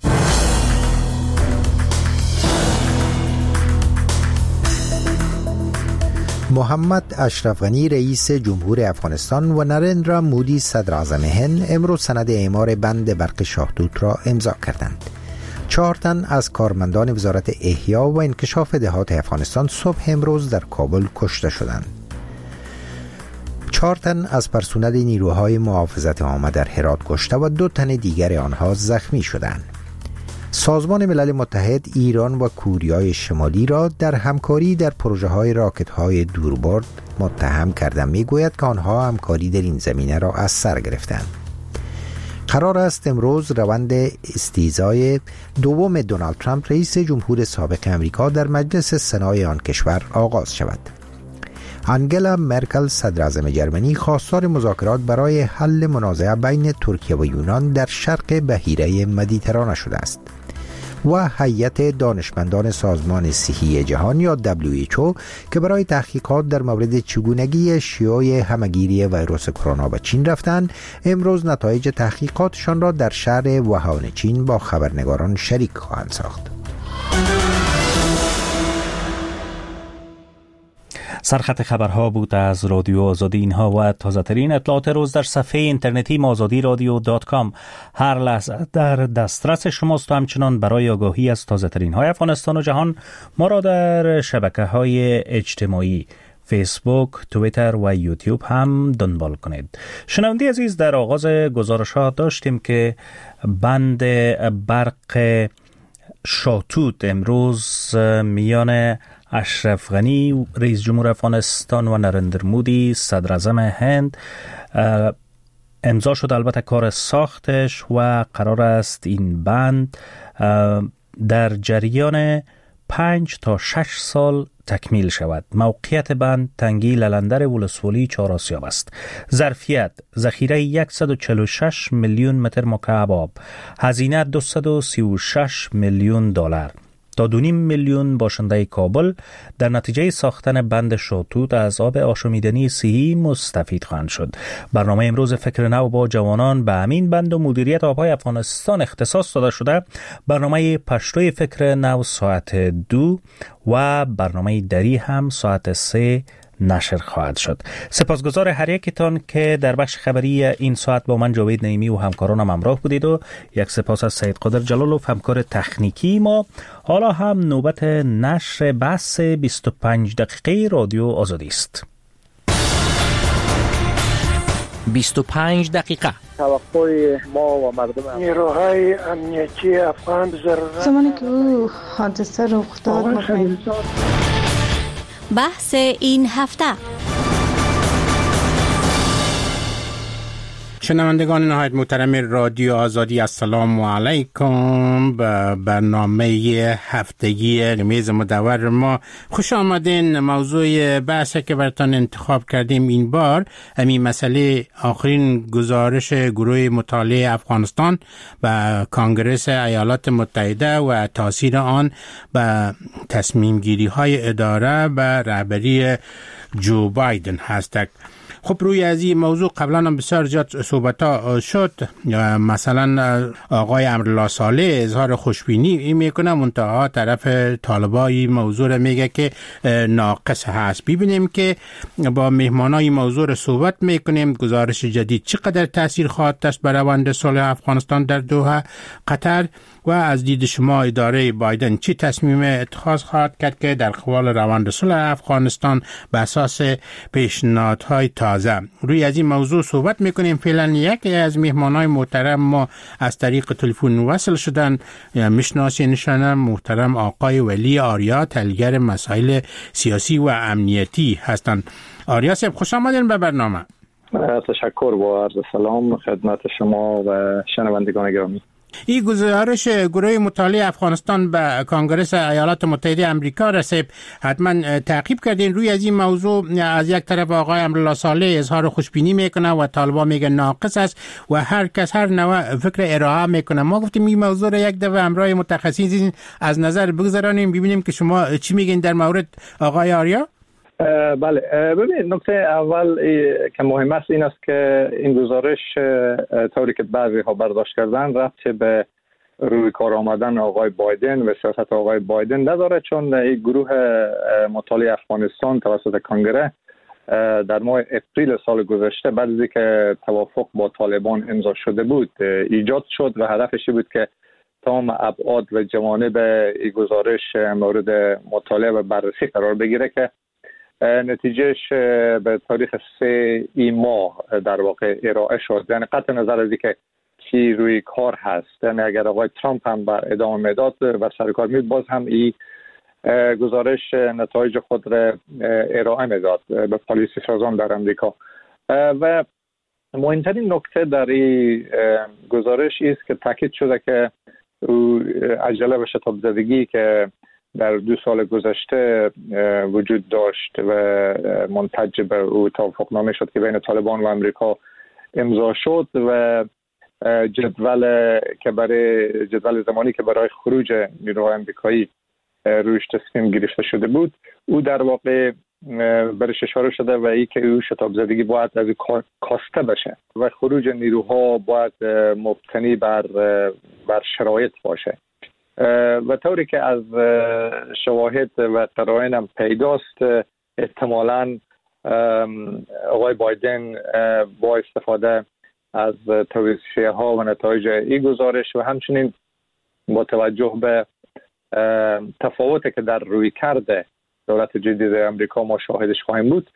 محمد اشرف غنی رئیس جمهور افغانستان و نرندرا مودی صدر اعظم هند امروز سند اعمار بند برق شاهدود را امضا کردند. 4 تن از کارمندان وزارت احیا و انکشاف دهات افغانستان صبح امروز در کابل کشته شدند. 4 تن از پرسنل نیروهای محافظت عامه در هرات کشته و 2 تن دیگر آنها زخمی شدند. سازمان ملل متحد ایران و کوریای شمالی را در همکاری در پروژه‌های راکت‌های دوربرد متهم کرده می‌گوید که آنها همکاری در این زمینه را از سر گرفتند. قرار است امروز روند استیضای دوم دونالد ترامپ رئیس جمهور سابق امریکا در مجلس سنای آن کشور آغاز شود. آنگلا مرکل صدر اعظم جرمنی خواستار مذاکرات برای حل منازعه بین ترکیه و یونان در شرق بحیره مدیترانه شده است و هیئت دانشمندان سازمان صحی جهان یا WHO که برای تحقیقات در مورد چگونگی شیوع همهگیری ویروس کرونا به چین رفتند، امروز نتایج تحقیقاتشان را در شهر ووهان چین با خبرنگاران شریک خواهند ساخت. سرخط خبرها بود از رادیو آزادی. اینها و تازه ترین اطلاعات روز در صفحه اینترنتی mazadiradio.com هر لحظه در دسترس شماست و همچنان برای آگاهی از تازه ترین های افغانستان و جهان ما را در شبکه های اجتماعی فیسبوک، توییتر و یوتیوب هم دنبال کنید. شنوندی عزیز، در آغاز گزارشات داشتیم که بند برق شاهتوت امروز میان اشرف غنی رئیس جمهور افغانستان و نریندرا مودی صدر اعظم هند امضا شد. البته کار ساختش و قرار است این بند در جریان 5 تا 6 سال تکمیل شود. موقعیت بند تنگی للندر ولسوالی 4 آسیاب است. ظرفیت ذخیره 146 میلیون متر مکعب آب، هزینه 236 میلیون دلار. تا 2.5 میلیون باشنده کابل در نتیجه ساختن بند شاهتوت از آب آشامیدنی صحی مستفید خواهند شد. برنامه امروز فکر نو با جوانان به همین بند و مدیریت آبهای افغانستان اختصاص داده شده. برنامه پشتوی فکر نو ساعت 2 و برنامه دری هم ساعت 3 نشر خواهد شد. سپاسگزار هر یکتان که در بخش خبری این ساعت با من جاوید نعیمی و همکارانم همراه بودید و یک سپاس از سید قادر جلالوف همکار تکنیکی ما. حالا هم نوبت نشر بحث 25 دقیقه رادیو آزادی است. 25 دقیقه توقع ما و مردم نیروهای امنیتی افغان زمانی که او حادثه رخ داد بحث این هفته. شنوندگان نهایت محترم رادیو آزادی، السلام علیکم. به برنامه هفتگی میز مدور ما خوش آمدین. موضوع بحثی که براتون انتخاب کردیم این بار همین مسئله آخرین گزارش گروه مطالعه افغانستان و کانگرس ایالات متحده و تاثیر آن به تصمیم گیری های اداره به رهبری جو بایدن هست. خب روی از این موضوع قبلا هم بسیار زیاد صحبت شد. مثلا آقای امرالله صالح اظهار خوشبینی میکنه، منتها طرف طالبای موضوع رو میگه که ناقص هست. ببینیم که با مهمانای موضوع رو صحبت میکنیم. گزارش جدید چقدر تاثیر خواهد داشت بر روند صلح افغانستان در دوحه قطر و از دید شما اداره بایدن چی تصمیم اتخاذ خواهد کرد که در خلال روند صلح افغانستان به اساس پیشنهادهای تازه. روی از این موضوع صحبت میکنیم. فعلا یکی از مهمانای محترم ما از طریق تلفن وصل شدن. میشناسینشان، محترم آقای ولی آریا، تحلیلگر مسائل سیاسی و امنیتی هستند. آریا صاحب خوش آمدین به برنامه. تشکر با عرض سلام خدمت شما و شنوندگان گرامی. این گزارش گروه مطالعه افغانستان به کنگره ایالات متحده آمریکا رسید. حتما تعقیب کردین. روی از این موضوع از یک طرف آقای امرالله صالح اظهار خوشبینی میکنه و طالبان میگه ناقص است و هر کس هر نوع فکر ارائه میکنه. ما گفتیم این موضوع را یک دفعه همراه متخصصین از نظر بگذارانیم، ببینیم که شما چی میگین در مورد آقای آریا. بله، ببینید نکته اول که مهم است این است که این گزارش طوری که بعضی ها برداشت کردن ربطی به روی کار آمدن آقای بایدن و سیاست آقای بایدن نداره، چون این گروه مطالعه افغانستان توسط کنگره در ماه اپریل سال گذشته بعد از اینکه توافق با طالبان امضا شده بود ایجاد شد و هدفش بود که تمام ابعاد و جوانب این گزارش مورد مطالعه و بررسی قرار بگیره که نتیجهش به تاریخ 3 ماه در واقع ارائه شد. یعنی قطع نظر از اینکه چی روی کار هست، یعنی اگر آقای ترامپ هم بر ادامه میداد و سر کار میاد، باز هم این گزارش نتایج خود را ارائه میداد به پالیسی سازان در امریکا. و مهمترین نکته در این گزارش است که تاکید شده که عجله و شتاب زدگی که در 2 سال گذشته وجود داشت و منتج به او توافقنامه شد که بین طالبان و امریکا امضا شد و جدول زمانی که برای خروج نیروهای امریکایی رویش تصمیم گرفته شده بود، او در واقع برش اشاره شده و ای که او شتاب زدگی باید از کاسته بشه و خروج نیروها باید مبتنی بر شرایط باشه. و طوری که از شواهد و قرائن هم پیداست، احتمالاً آقای بایدن با استفاده از توصیه ها و نتایج این گزارش و همچنین با توجه به تفاوتی که در روی کرده دولت جدید امریکا ما شاهدش خواهیم بود،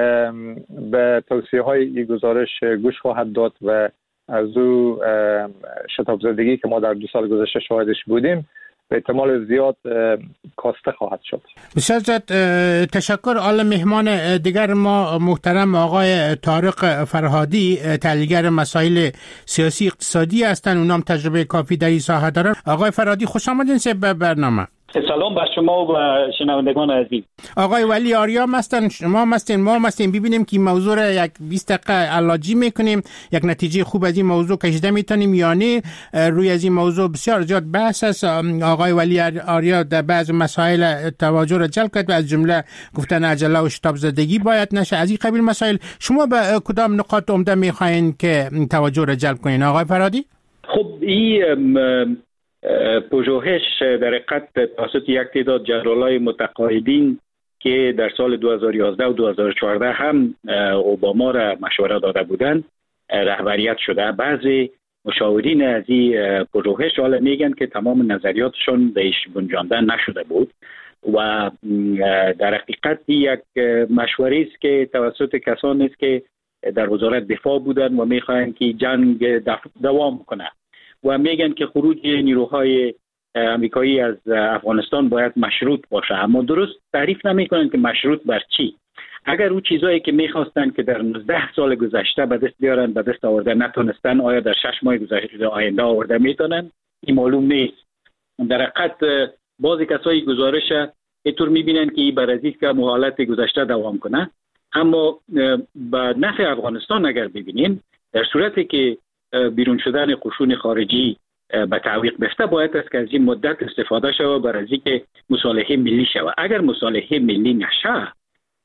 به توصیه های این گزارش گوش خواهد داد و از او شتاب زدگی که ما در 2 سال گذشته شاهدش بودیم به احتمال زیاد کاسته خواهد شد. بسیار زیاد تشکر. آل مهمان دیگر ما محترم آقای طارق فرهادی، تحلیلگر مسائل سیاسی اقتصادی هستند. اونام تجربه کافی در این ساحه دارن. آقای فرهادی خوش آمدین به برنامه. سلام بر شما و شنوندگان عزیز. آقای ولی آریا مستن، شما مستین، ما مستین. ببینیم که موضوع را یک 20 دقیقه علاجی میکنیم، یک نتیجه خوب از این موضوع کشیده میتونیم یا نه. روی از این موضوع بسیار زیاد بحث است. آقای ولی آریا در بعض مسائل توجه را جلب کرد و از جمله گفتن عجله و شتاب زدگی باید نشه. از این قبیل مسائل شما به کدام نقاط عمده میخواین که توجه را جلب کنین آقای فرهادی؟ خب این پژوهش در حقیقت توسط یک تعداد جنرالای متقاعدین که در سال 2011 و 2014 هم اوباما را مشوره داده بودند رهبریت شده. بعضی مشاورین از این پژوهش حالا میگن که تمام نظریاتشون بهش گنجانده نشده بود و در حقیقت یک مشوره است که توسط کسانی است که در وزارت دفاع بودند و میخواهند که جنگ دوام کنه و میگن که خروج نیروهای امریکایی از افغانستان باید مشروط باشه، اما درست تعریف نمیکنن که مشروط بر چی. اگر اون چیزایی که میخواستن که در 19 سال گذشته به دست بیارن به دست آورده نتونستن، آیا در 6 ماه گذشته آینده آورده میتونن؟ این معلوم نیست. در حقیقت بعضی کسایی گزارش اینطور میبینن که این برازیل که حالت گذشته دوام کنه، اما به نفع افغانستان اگر ببینیم در صورتی که بیرون شدن قشون خارجی به تعویق بفته باید است که از این مدت استفاده شود برای اینکه مصالحه ملی شود. اگر مصالحه ملی نشه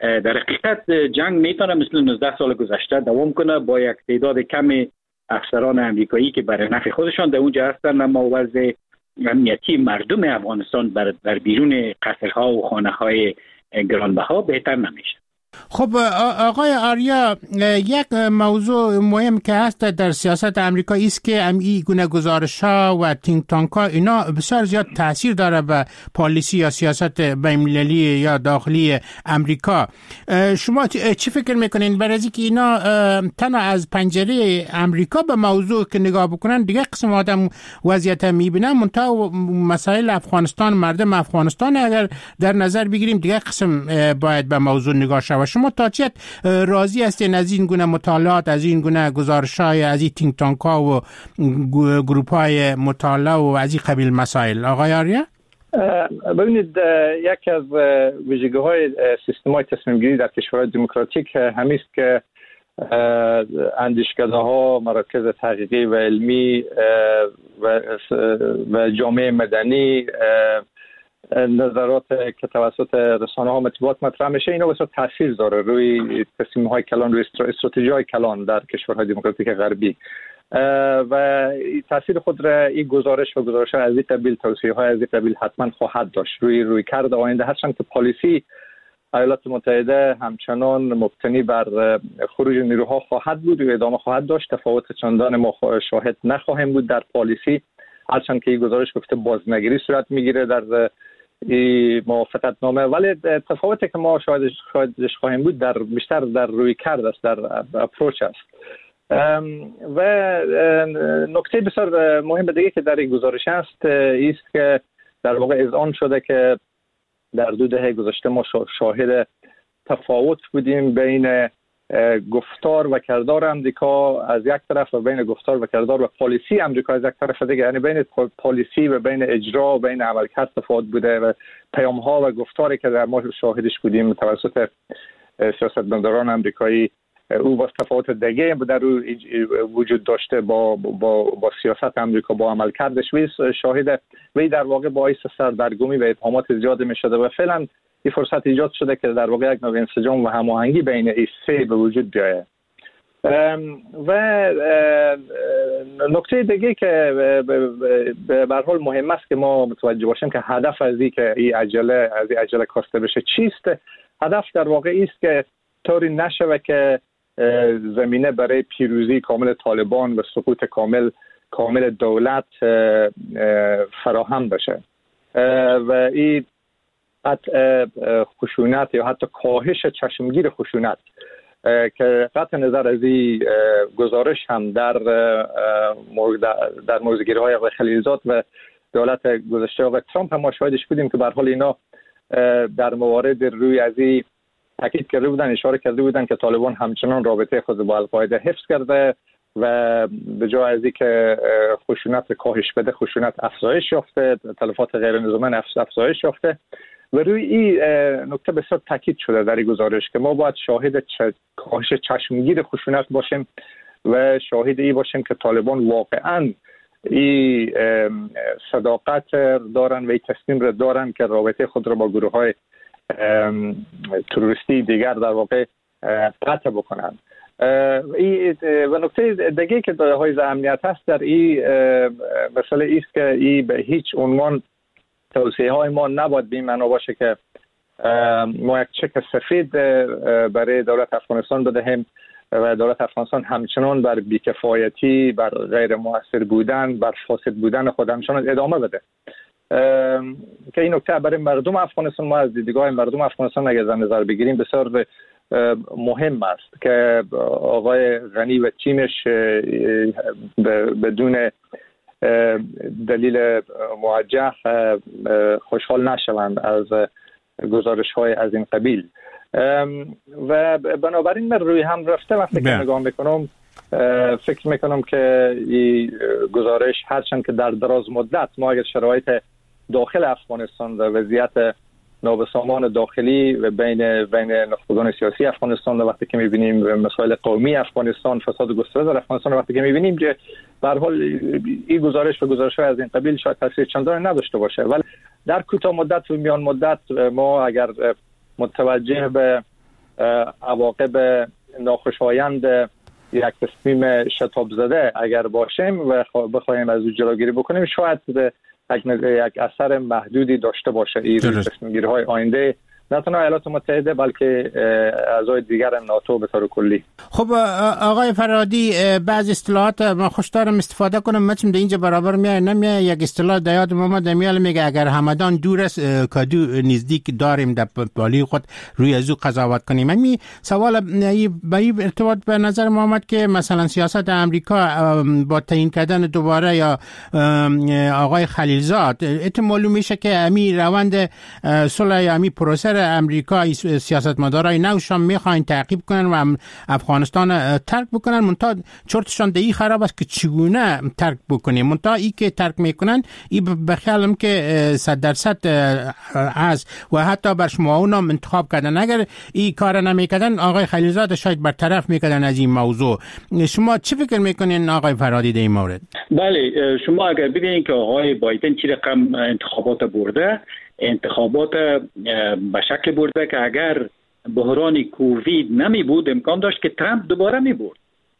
در حقیقت جنگ میتونه مثل 19 سال گذشته دوام کنه با یک تعداد کم افسران امریکایی که برای نفع خودشان در اونجا هستند، اما وضع امنیتی مردم افغانستان در بیرون قصرها و خانه‌های گرانبها بهتر نمیشه. خب آقای آریا، یک موضوع مهم که هست در سیاست امریکا است که این گونه گزارش‌ها و تینک تانک‌ها اینا بسیار زیاد تاثیر داره به پالیسی یا سیاست بین‌المللی یا داخلی امریکا. شما چی فکر میکنین برای اینکه اینا تنها از پنجره امریکا به موضوع که نگاه بکنن دیگه قسم آدم وضعیت میبینن، منتها مسائل افغانستان، مردم افغانستان اگر در نظر بگیریم دیگه قسم باید به موضوع نگاه شود. شما تا چه راضی هستین از این گونه مطالعات، از این گونه گزارش‌های از این تینک تانک‌ها و گروپ‌های مطالعه و از این قبیل مسائل؟ آقای آریا؟ ببینید، یکی از ویژگی‌های سیستم‌های تصمیم گیری در کشورهای دموکراتیک همین است که اندیشکده‌ها، مراکز تحقیقی و علمی و جامعه مدنی، نظرات که توسط رسانه‌ها مطبوعات مطرح میشه، اینا بسیار تاثیر داره روی تصمیم‌های کلان، روی استراتژی‌های کلان در کشورهای دموکراتیک غربی و تاثیر خود را این گزارش و گزارش‌های از این قبیل، توصیه‌های از این قبیل حتما خواهد داشت روی کارد آینده، هرچند که پالیسی ایالات متحده همچنان مبتنی بر خروج نیروها خواهد بود و ادامه خواهد داشت. تفاوت چندان ما شاهد نخواهیم بود در پالیسی، هرچند که این گزارش گفته بازنگری صورت میگیره در موافقت نامه، ولی تفاوتی که ما شاهدش خواهیم بود بیشتر در روی کرد است، در اپروچ است. و نکته بسیار مهم دیگه که در این گزارش است است که در واقع اذعان شده که در 2 دهه گذشته ما شاهد تفاوت بودیم بین گفتار و کردار امریکا از یک طرف و بین گفتار و کردار و پالیسی امریکا از یک طرف دیگه، یعنی بین پالیسی و بین اجرا و بین عملکرد تفاوت بوده و پیام‌ها و گفتاری که در ما شاهدش بودیم توسط سیاستمداران امریکایی او با تفاوت دیگه در وجود داشته با سیاست امریکا، با عملکردش. شاهد وی در واقع باعث سردرگمی و اتهامات زیاد می شده و فعلا این فرصت ایجاد شده که در واقع یک نوع انسجام و هماهنگی بین این سه به وجود بیاید. و نکته دیگه که به هر حال مهم است که ما متوجه باشیم که هدف از این که این عجله کاسته بشه چیست. هدف در واقع است که طوری نشود که زمینه برای پیروزی کامل طالبان و سقوط کامل دولت فراهم بشه و این خشونت یا حتی کاهش چشمگیر خشونت که قطع نظر از این گزارش هم در موضوعگیری‌های آقای خلیلزاد و دولت گذشته آقای ترامپ هم ما شاهدش بودیم که به هر حال اینا در موارد روی از این تاکید کرده بودن، اشاره کرده بودن که طالبان همچنان رابطه خود با القاعده حفظ کرده و به جای از اینکه خشونت کاهش بده، خشونت افزایش یافته، تلفات غیر نظامی افزایش یافته. و روی این نکته بسیار تاکید شده در این گزارش که ما باید شاهد کاهش چشمگیر خشونت باشیم و شاهد این باشیم که طالبان واقعاً این صداقت دارن و این تصمیم را دارن که رابطه خود را با گروه‌های تروریستی دیگر در واقع قطع بکنن. و نکته دیگه که های اهمیت هست در این مسئله ایست که این به هیچ عنوان توصیه های ما نباید به این معنا باشه که ما یک چک سفید برای دولت افغانستان بدهیم و دولت افغانستان همچنان بر بیکفایتی، بر غیر مؤثر بودن، بر فاسد بودن خود همچنان ادامه بده. که این نکته برای مردم افغانستان، ما از دیدگاه مردم افغانستان اگر در نظر بگیریم بسیار مهم است که آقای غنی و تیمش بدون دلیل موجه خوشحال نشوند از گزارش‌های از این قبیل. و بنابراین من روی هم رفته وقتی که نگاه میکنم فکر میکنم که این گزارش هرچند که در دراز مدت ما اگر شرایط داخل افغانستان و وضعیت نابسامان داخلی و بین نخبگان سیاسی افغانستان وقتی که میبینیم مسائل قومی افغانستان، فساد گسترده در افغانستان وقتی که میبینیم که به هر حال این گزارش و گزارش‌های از این قبیل شاید تاثیر چندانی نداشته باشه، ولی در کوتاه مدت و میان مدت ما اگر متوجه به عواقب ناخوشایند یک تصمیم شتاب زده اگر باشیم و بخوایم از او جلوگیری بکنیم، شاید یک اثر محدودی داشته باشه این تصمیم های آینده، نه تنها ایالات متحده بلکه اعضای دیگر ناتو به طور کلی. خب آقای فرادی، بعض اصطلاحات ما خوشدارم استفاده کنم، مثلا در اینجا برابر میاد نمیاد. یک اصطلاح در یاد ما میاد میگه اگر همدان دور است کدو نزدیک داریم در بالی خود روی ازو قضاوت کنیم. همین سوال به این ارتباط به نظر ما آمد که مثلا سیاست امریکا با تعیین کردن دوباره یا آقای خلیلزاد معلوم میشه که همین روند صلح یا همین پروسه امریکا سیاستمدارای نوشان میخواین تعقیب کنن و افغانستان ترک بکنن، منتها چرتشان دهی خراب است که چگونه ترک بکنیم. منتها ای که ترک میکنن ای بخیالم که 100% هست و حتی بر شما اونم انتخاب کردن. اگر ای کار نمیکردن آقای خلیلزاد شاید برطرف میکردن از این موضوع. شما چی فکر میکنین آقای فرادی در این مورد؟ بله، شما اگر ببینید که آقای بایدن چی رقم انتخابات برده، انتخابات به شکل برده که اگر بحران کووید نمی بود امکان داشت که ترامپ دوباره می برد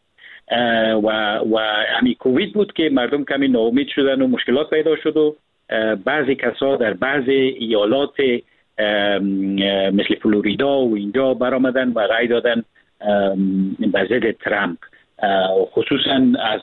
و همین کووید بود که مردم کمی ناامید شدن و مشکلات پیدا شد و بعضی کسا در بعضی ایالات مثل فلوریدا و اینجا برآمدن و رای دادن به ضد ترامپ، خصوصا از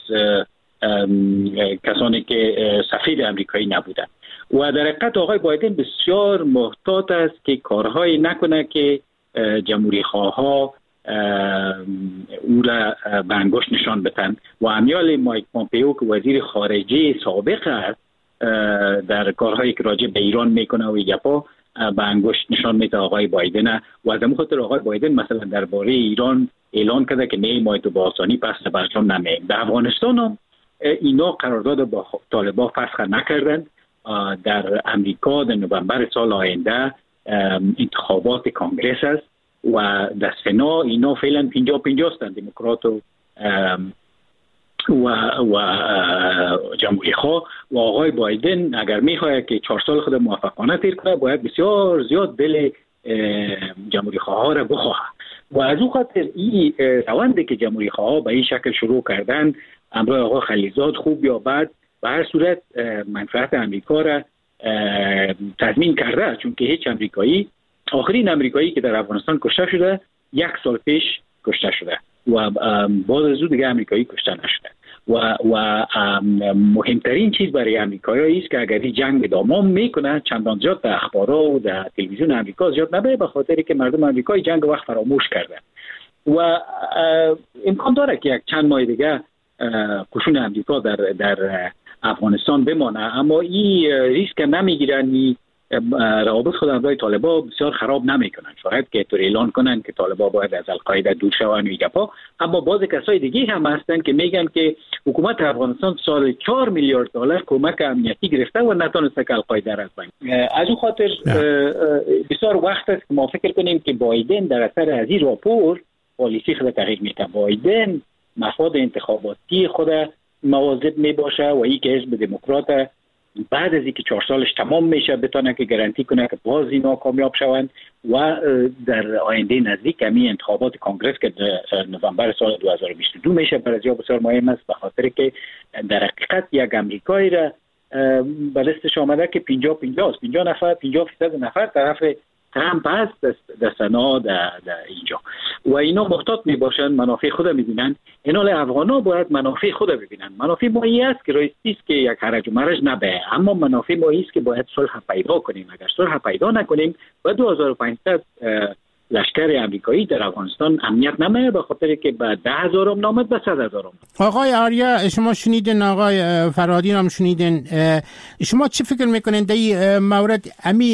کسانی که سفیر امریکایی نبودن. و در حقیقت آقای بایدن بسیار محتاط است که کارهایی نکنه که جمهوری خواها او را به انگشت نشان بدن. و امیال مایک پومپئو که وزیر خارجه سابق است در کارهایی که راجع به ایران میکنه و گپا به انگشت نشان میده آقای بایدن. و از همون خاطر آقای بایدن مثلا درباره ایران اعلان کرده که نه، ما تو با آسانی پس برجام نمیم. در افغانستان هم اینا قرارداد با طالبان فسخ نکردند. در امریکا در نوامبر سال آینده انتخابات کانگرس است و در سنا اینا فعلا 50-50 هستند، دموکرات و جمهوری خواه. و آقای بایدن اگر میخواهد که 4 سال خود موفقانه تیر کنه باید بسیار زیاد دل جمهوری خواه را بخواه. و از او خاطر این روندی که جمهوری خواه به این شکل شروع کردن امروز آقای خلیلزاد خوب یا بد به هر صورت منفعت امریکا را تضمین کرده، چون که هیچ امریکایی، آخرین امریکایی که در افغانستان کشته شده 1 سال پیش کشته شده و بعد از اون دیگه امریکایی کشته نشده. و مهمترین چیز برای امریکایی است که اگر این جنگ ادامه میکنه چندان زیاد در اخبارها و در تلویزیون امریکا زیاد نبره، به خاطری که مردم امریکایی جنگ وقت فراموش کردن و امکان داره که یک چند ماه دیگه قشون امریکا در افغانستان بمانه. اما این ریسک نمیگیرن، روابط خود امضای طالبان بسیار خراب نمیکنن. شاید که طور اعلان کنن که طالبان باید از القاعده دور شوند و گپا، اما بعضی کسای دیگه هم هستن که میگن که حکومت افغانستان سال 4 میلیارد دلار کمک امنیتی گرفته و نتونسته که القاعده را از اون خاطر بسیار وقت است که ما فکر کنیم که بایدن در اثر از این راپور پالیسی خود تغییر میده. بایدن مفاد انتخاباتی خود مواظب میباشه و این که حزب دموکرات بعد از اینکه 4 سالش تمام میشه بتونه که گارانتی کنه که باز اینا کامیاب شوند و در آینده نزدیک همین انتخابات کانگرس که نوامبر سال 2022 میشه برای بسیار مهم است، به خاطر که در حقیقت یک امریکایی را به دستش آمده که 50% نفر طرف ترامپ هست در سنا در اینجا و اینا محتاط می باشن، منافع خود میبینن. اینال افغانا باید منافع خود ببینن. منافع ما این است که رایستی است که یک حرج و مرج نبه، اما منافع ما است که باید صلح پیدا کنیم. اگر صلح پیدا نکنیم و 2500 لشکر امریکایی در افغانستان امنیت نمیه، به خاطر که به 10,000 نامد به 100,000. آقای آریا شما شنیدین، آقای فرادی هم شنیدین، شما چی فکر میکنین در این مورد؟ امی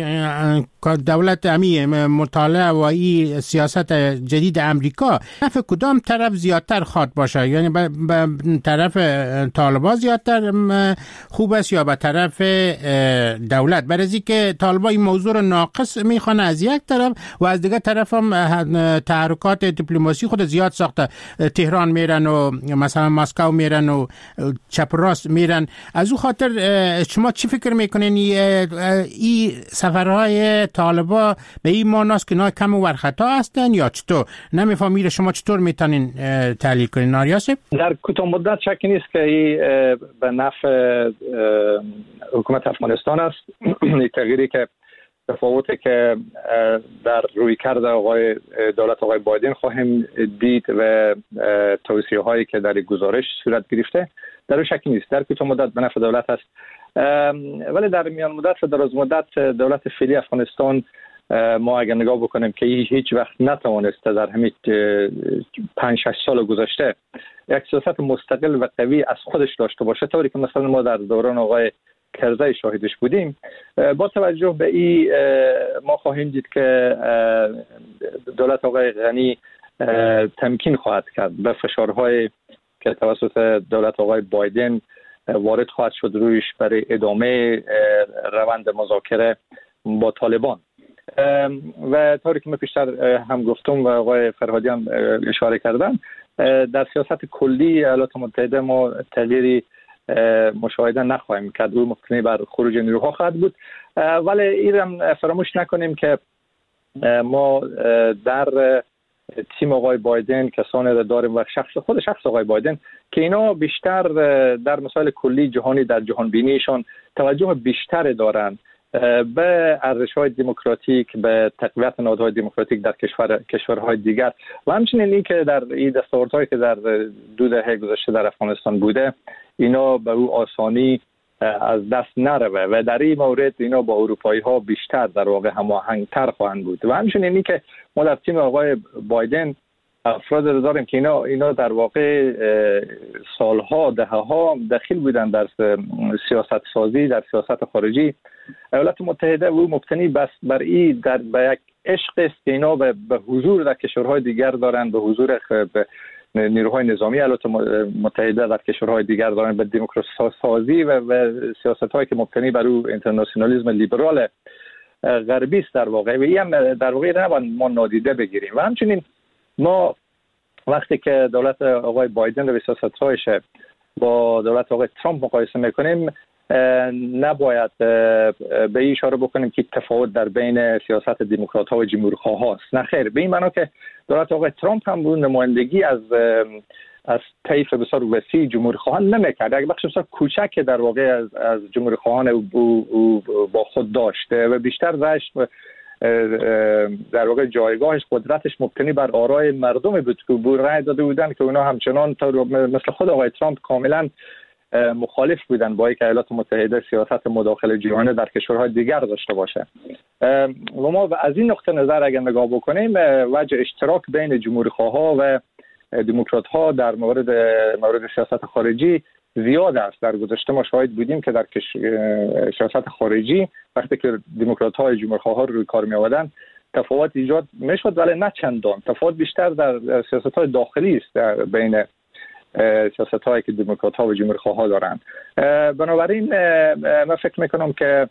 دولت امی مطالعه و این سیاست جدید امریکا نفع کدام طرف زیادتر خواد باشه؟ یعنی به طرف طالبان زیادتر خوب است یا به طرف دولت؟ برای که طالبان این موضوع رو ناقص میخوانه از یک طرف و از از دیگه طرف هم تحرکات دیپلماسی خود زیاد ساخته. تهران میرن و مثلا مسکو میرن و چپ راست میرن. از او خاطر شما چی فکر میکنین این سفرهای طالبا به این معناست که اینا کم ورخطا هستن یا چطور؟ نمیفهمید شما چطور میتونین تحلیل کنین آریاسب؟ در کوتاه مدت شکی نیست که این به نفع حکومت افغانستان است. این تغییری که تفاوتی که در رویکرد دولت آقای بایدن خواهیم دید و توصیه هایی که در گزارش صورت گرفته در شکی نیست. در کوتاه مدت به نفع دولت است، ولی در میان مدت و دراز مدت دولت فعلی افغانستان ما اگر نگاه بکنیم که هیچ وقت نتوانسته در همین 5-6 سال گذشته یک سیاست مستقل و قوی از خودش داشته باشه، طوری که مثلا ما در دوران آقای کرزی شاهدش بودیم. با توجه به این ما خواهیم دید که دولت آقای غنی تمکین خواهد کرد به فشارهای که توسط دولت آقای بایدن وارد خواهد شد رویش برای ادامه روند مذاکره با طالبان. و طوری که من پیشتر هم گفتم و آقای فرهادی هم اشاره کردن، در سیاست کلی ایالات متحده ما تغییری مشاهده نخواهیم کرد. او مبتنی بر خروج نیروها خواهد بود، ولی این هم فراموش نکنیم که ما در تیم آقای بایدن کسانی را داریم و شخص آقای بایدن که اینا بیشتر در مسائل کلی جهانی در جهان بینیشان توجه بیشتر دارند به ارزش‌های دموکراتیک، به تقویت نهادهای دموکراتیک در کشورهای دیگر و همچنین این که در این دستاوردهایی که در 2 دهه گذشته در افغانستان بوده اینا به او آسانی از دست نروه و در این مورد اینا با اروپایی‌ها بیشتر در واقع هماهنگ‌تر خواهند بود. و همچنین این که ما در تیم آقای بایدن افراد داریم که اینا در واقع سالها دهه‌ها دخیل بودن در سیاست سازی، در سیاست خارجی. ایالات متحده و مبتنی بس بر این به یک عشق است که اینا به حضور در کشورهای دیگر دارن، به حضور نیروهای نظامی ایالات متحده در کشورهای دیگر دارن، به دموکراسی سازی و سیاست‌هایی که مبتنی بر او اینترنشنالیسم لیبرال غربی است در واقع. و این در واقع نباید ما نادیده بگیریم. و همچنین ما وقتی که دولت آقای بایدن و سیاست‌هایش با دولت آقای ترامپ مقایسه میکنیم نباید به این اشاره بکنیم که تفاوت در بین سیاست دموکرات‌ها و جمهورخواها است. نه خیر، به این معنا که دولت آقای ترامپ هم بود نمایندگی از طیف بسیار وسیع جمهورخواهان نمیکرد. یک بخش بسیار کوچک در واقع از جمهورخواهان او با خود داشته و بیشتر داشت در واقع جایگاهش، قدرتش مبتنی بر آرای مردم بود که رأی داده بودن که اونا همچنان مثل خود آقای ترامپ کاملا مخالف بودن با اینکه ایالات متحده سیاست مداخله جهانی در کشورهای دیگر داشته باشه. و ما از این نقطه نظر اگر نگاه بکنیم وجه اشتراک بین جمهوری‌خواها و دموکرات‌ها در مورد سیاست خارجی زیاد است. در گذشته ما شاهد بودیم که در سیاست خارجی وقتی که دموکرات‌ها جمهوری‌خواها روی کار می‌آوردن تفاوت ایجاد می‌شد، ولی نه چندان. تفاوت بیشتر در سیاست‌های داخلی است بین سیاست‌هایی که دموکرات‌ها و جمهوری‌خواها دارند. بنابراین من فکر می‌کنم که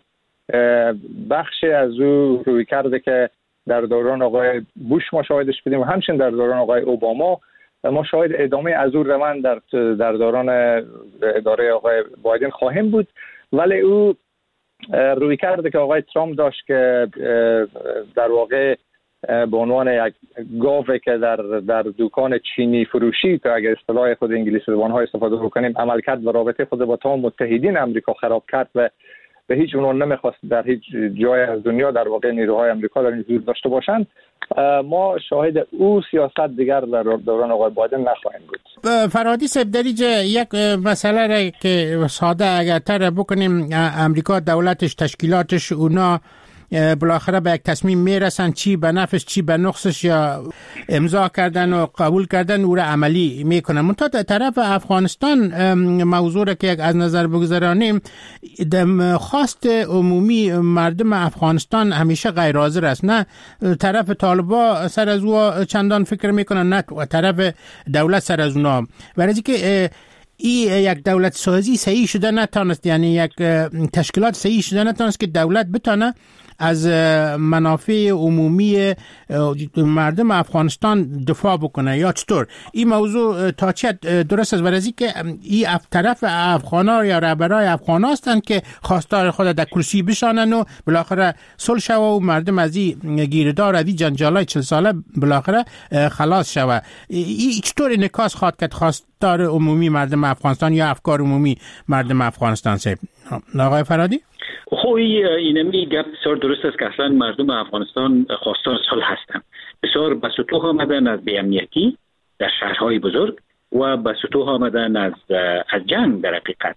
بخشی از او روی کرده که در دوران آقای بوش ما شاهدش بودیم و همچنین در دوران آقای اوباما ما شاهد ادامه از او روند در دوران اداره آقای بایدن خواهیم بود. ولی او روی کرده که آقای ترامپ داشت که در واقع به عنوان یک گاوی که در دکان چینی فروشی که اگر اصطلاح خود انگلیسی زبان‌ها استفاده بکنیم عمل کرد و رابطه خود با تمام متحدین آمریکا خراب کرد و به هیچ عنوان نمیخواست در هیچ جای از دنیا در واقع نیروهای آمریکا در این حضور داشته باشند. ما شاهد او سیاست دیگر در دوران آقای بایدن نخواهیم بود. فرهادی صاحب در اینجا یک مسئله را که ساده اگر تر بکنیم، امریکا دولتش تشکیلاتش اونا بالاخره به یک تصمیم میرسن چی به نفعش چی به نقصش یا امضا کردن و قبول کردن او را عملی میکنن. منتها در طرف افغانستان موضوع را که از نظر بگذارانیم خواست عمومی مردم افغانستان همیشه غیر حاضر است. نه طرف طالبا سر از او چندان فکر میکنن نه طرف دولت سر از اونا. برای اینکه این یک دولت سازی صحیح شده نتانست، یعنی یک تشکیلات صحیح شده نتانست که دولت بتانه از منافع عمومی مردم افغانستان دفاع بکنه یا چطور؟ این موضوع تا چه درست است؟ برای که این طرف افغانا یا رهبرای افغانا هستند که خواستار خود در کرسی بشانن و بالاخره صلح شوه و مردم از این گیردار از این جنجالای 40 ساله بالاخره خلاص شوه. این چطور انعکاس خواهد کرد خواستار عمومی مردم افغانستان یا افکار عمومی مردم افغانستان؟ آقای فرادی؟ خب اینمی گپ بسیار درست است که اصلا مردم افغانستان خواستار صلح هستند. بسیار به سطوح آمدن از بی‌امنیتی در شهرهای بزرگ و به سطوح آمدن از جنگ در حقیقت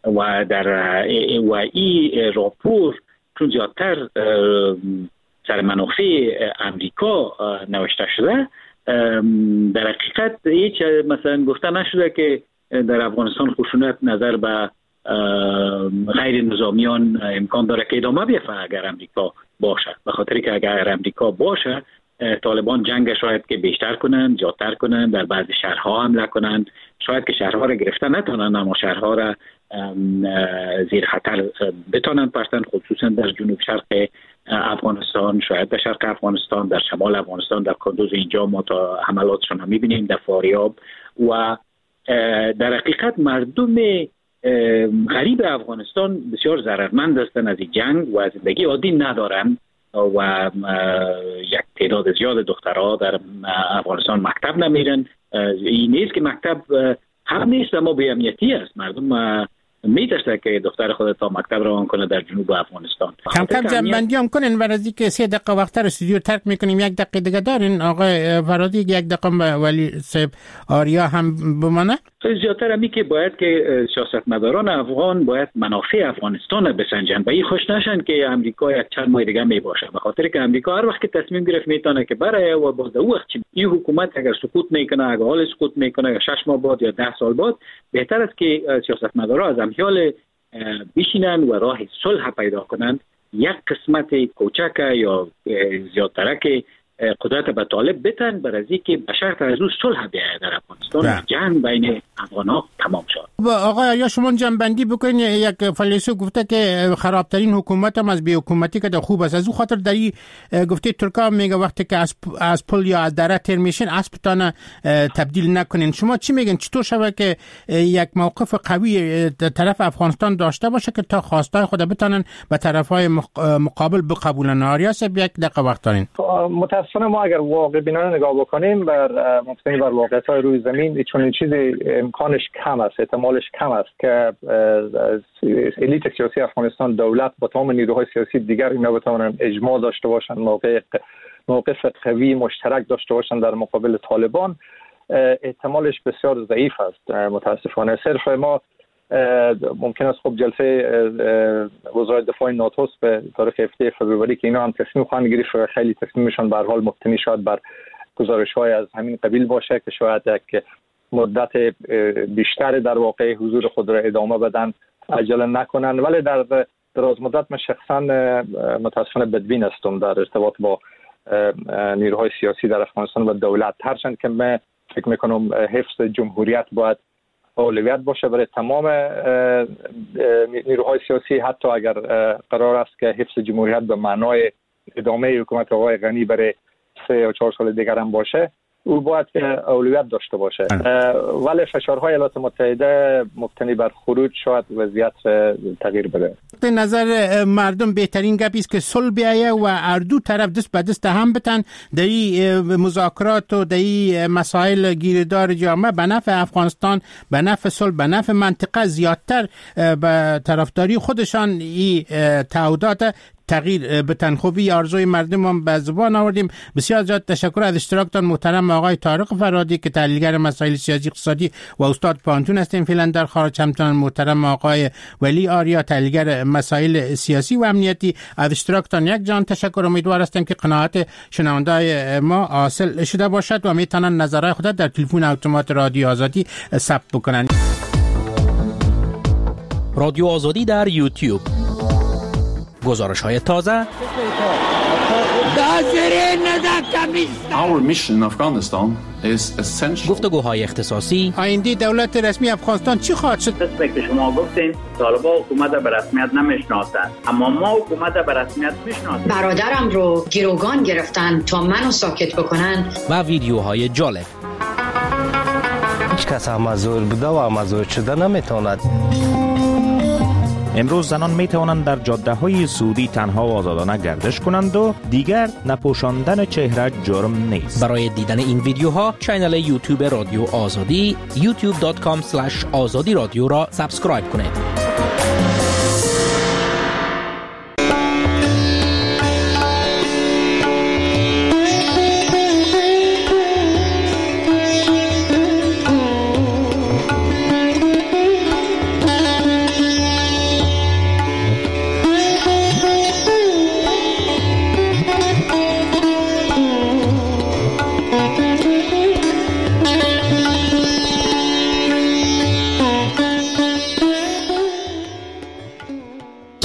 و این راپور چون زیادتر سر منافع امریکا نوشته شده، در حقیقت هیچ مثلا گفته نشده که در افغانستان خشونت نظر به غیر نظامیان امکان داره که ادامه بیفته اگر امریکا باشه، به خاطر که اگر امریکا باشه طالبان جنگ شاید که بیشتر کنن، زیادتر کنن، در بعضی شهرها حمله کنن، شاید که شهرها را گرفته نتونن اما شهرها را زیر خطر بتونن پرتن، خصوصا در جنوب شرق افغانستان، شاید در شرق افغانستان، در شمال افغانستان، در کندوز اینجا ما تا حملاتشون هم میبینیم، در فاریاب. و در حقیقت مردم غریب افغانستان بسیار ضررمند هستند از این جنگ و زندگی عادی ندارن و یک تعداد زیاد دخترها در افغانستان مکتب نمیرن. این نیست که مکتب هم نیست اما بی‌امنیتی است، مردم میترسه که دختر خود تا مکتب روان کنه در جنوب افغانستان. کم جنبندی هم کنین برای که 3 دقیقه وقتر استودیو ترک میکنیم، 1 دقیقه دیگه دارین آقای فرادی، 1 دقیقه ولی صاحب آریا هم بمانه. زیادتر همی که باید که سیاستمداران افغان باید منافع افغانستان بسنجن و این خوش نشن که امریکا یک چند ماه دیگه می باشه، به خاطر که امریکا هر وقت که تصمیم گرفت میتونه که برای و باز اون وقت این حکومت اگر سقوط میکنه، اگر حال سقوط میکنه یا 6 ماه بعد یا 10 سال بعد، بهتر است که سیاستمدارا از امثال بشینن و راه صلح پیدا کنند. یک قسمت کوچک یا زیادتر که قدرت به طالب بتن برای که به شرط از او صلح بیاید در افغانستان، جنگ بین افغان‌ها تمام شد. آقا یا شما جنبندی بکنین، یک فیلسوف گفته که خرابترین حکومت هم از بی حکومتی که خوب است. از او خاطر در این گفته ترکا میگه وقتی که از پل یا از دره تیر میشین اسبتان تبدیل نکنین. شما چی میگین؟ چطور شوه که یک موقف قوی طرف افغانستان داشته باشه که تا خواستای خود بتونن به طرفهای مقابل بقبولن؟ آریا صاحب 1 دقیقه وقت دارین. متاسفانه ما اگر واقع بینانه نگاه بکنیم بر مبتنی بر واقعیت‌های روی زمین، چون این چیزی امکانش کم است، احتمالش کم است که الیت سیاسی افغانستان، دولت با تمام نیروهای سیاسی دیگر اینا بتوانند اجماع داشته باشند، موقف قوی مشترک داشته باشند در مقابل طالبان. احتمالش بسیار ضعیف است متاسفانه. صرف ما ممکن است خب جلسه وزارت دفاع ناتو به تاریخ 7 فوریه که اینا هم تصمیم خواهند گرفت، خیلی تصمیمشان به هر حال مبتنی شاید بر گزارش‌های از همین قبیل باشه که شاید یک مدت بیشتر در واقع حضور خود را ادامه بدن، عجله نکنن. ولی در دراز مدت من شخصا متاسفانه بدبین هستم در ارتباط با نیروهای سیاسی در افغانستان و دولت، هرچند که من فکر میکنم حفظ جمهوریت باید اولویت باشه برای تمام نیروهای سیاسی، حتی اگر قرار است که حفظ جمهوریت به معنای ادامه حکومت آقای غنی برای 3 یا 4 سال دیگر هم باشه، او باید که اولویت داشته باشه. ولی فشارهای ایالات متحده مبتنی بر خروج شاید وضعیت تغییر بده. به نظر مردم بهترین گپی است که صلح بیاید و هر دو طرف دست به دست هم بتن در این مذاکرات و در این مسائل گیردار جامعه به نفع افغانستان، به نفع صلح، به نفع منطقه زیادتر به طرفداری خودشان این تعهدات تغییر بتن. خوبی آرزوی مردم هم به زبان آوردیم. بسیار زیاد تشکر از اشتراکتان محترم آقای طارق فرادی که تحلیلگر مسائل سیاسی اقتصادی و استاد پانتون هستیم فعلا در خارج، همچنان محترم آقای ولی آریا تحلیلگر مسائل سیاسی و امنیتی. از اشتراکتان یک جان تشکر. امیدوار هستیم که قناعت شنونده‌های ما حاصل شده باشد و میتونن نظرهای خود در تلفن اتومات رادیو آزادی ثبت بکنن. رادیو آزادی در یوتیوب، گزارش‌های تازه، Our mission in Afghanistan is essential. گفتگوهای اختصاصی. آینده دولت رسمی افغانستان چی خواهد شد؟ قسمی که شما گفتین طالبان حکومت به رسمیت نمیشناسند، اما ما حکومت به رسمیت میشناسیم. برادرم رو گروگان گرفتن تا منو ساکت بکنن. و ویدیوهای جالب. هیچ کس مزور بوده و مزور شده نمیتواند. امروز زنان می توانند در جاده های سعودی تنها و آزادانه گردش کنند و دیگر نپوشاندن چهره جرم نیست. برای دیدن این ویدیوها کانال یوتیوب رادیو آزادی youtube.com/azadi radio را سابسکرایب کنید.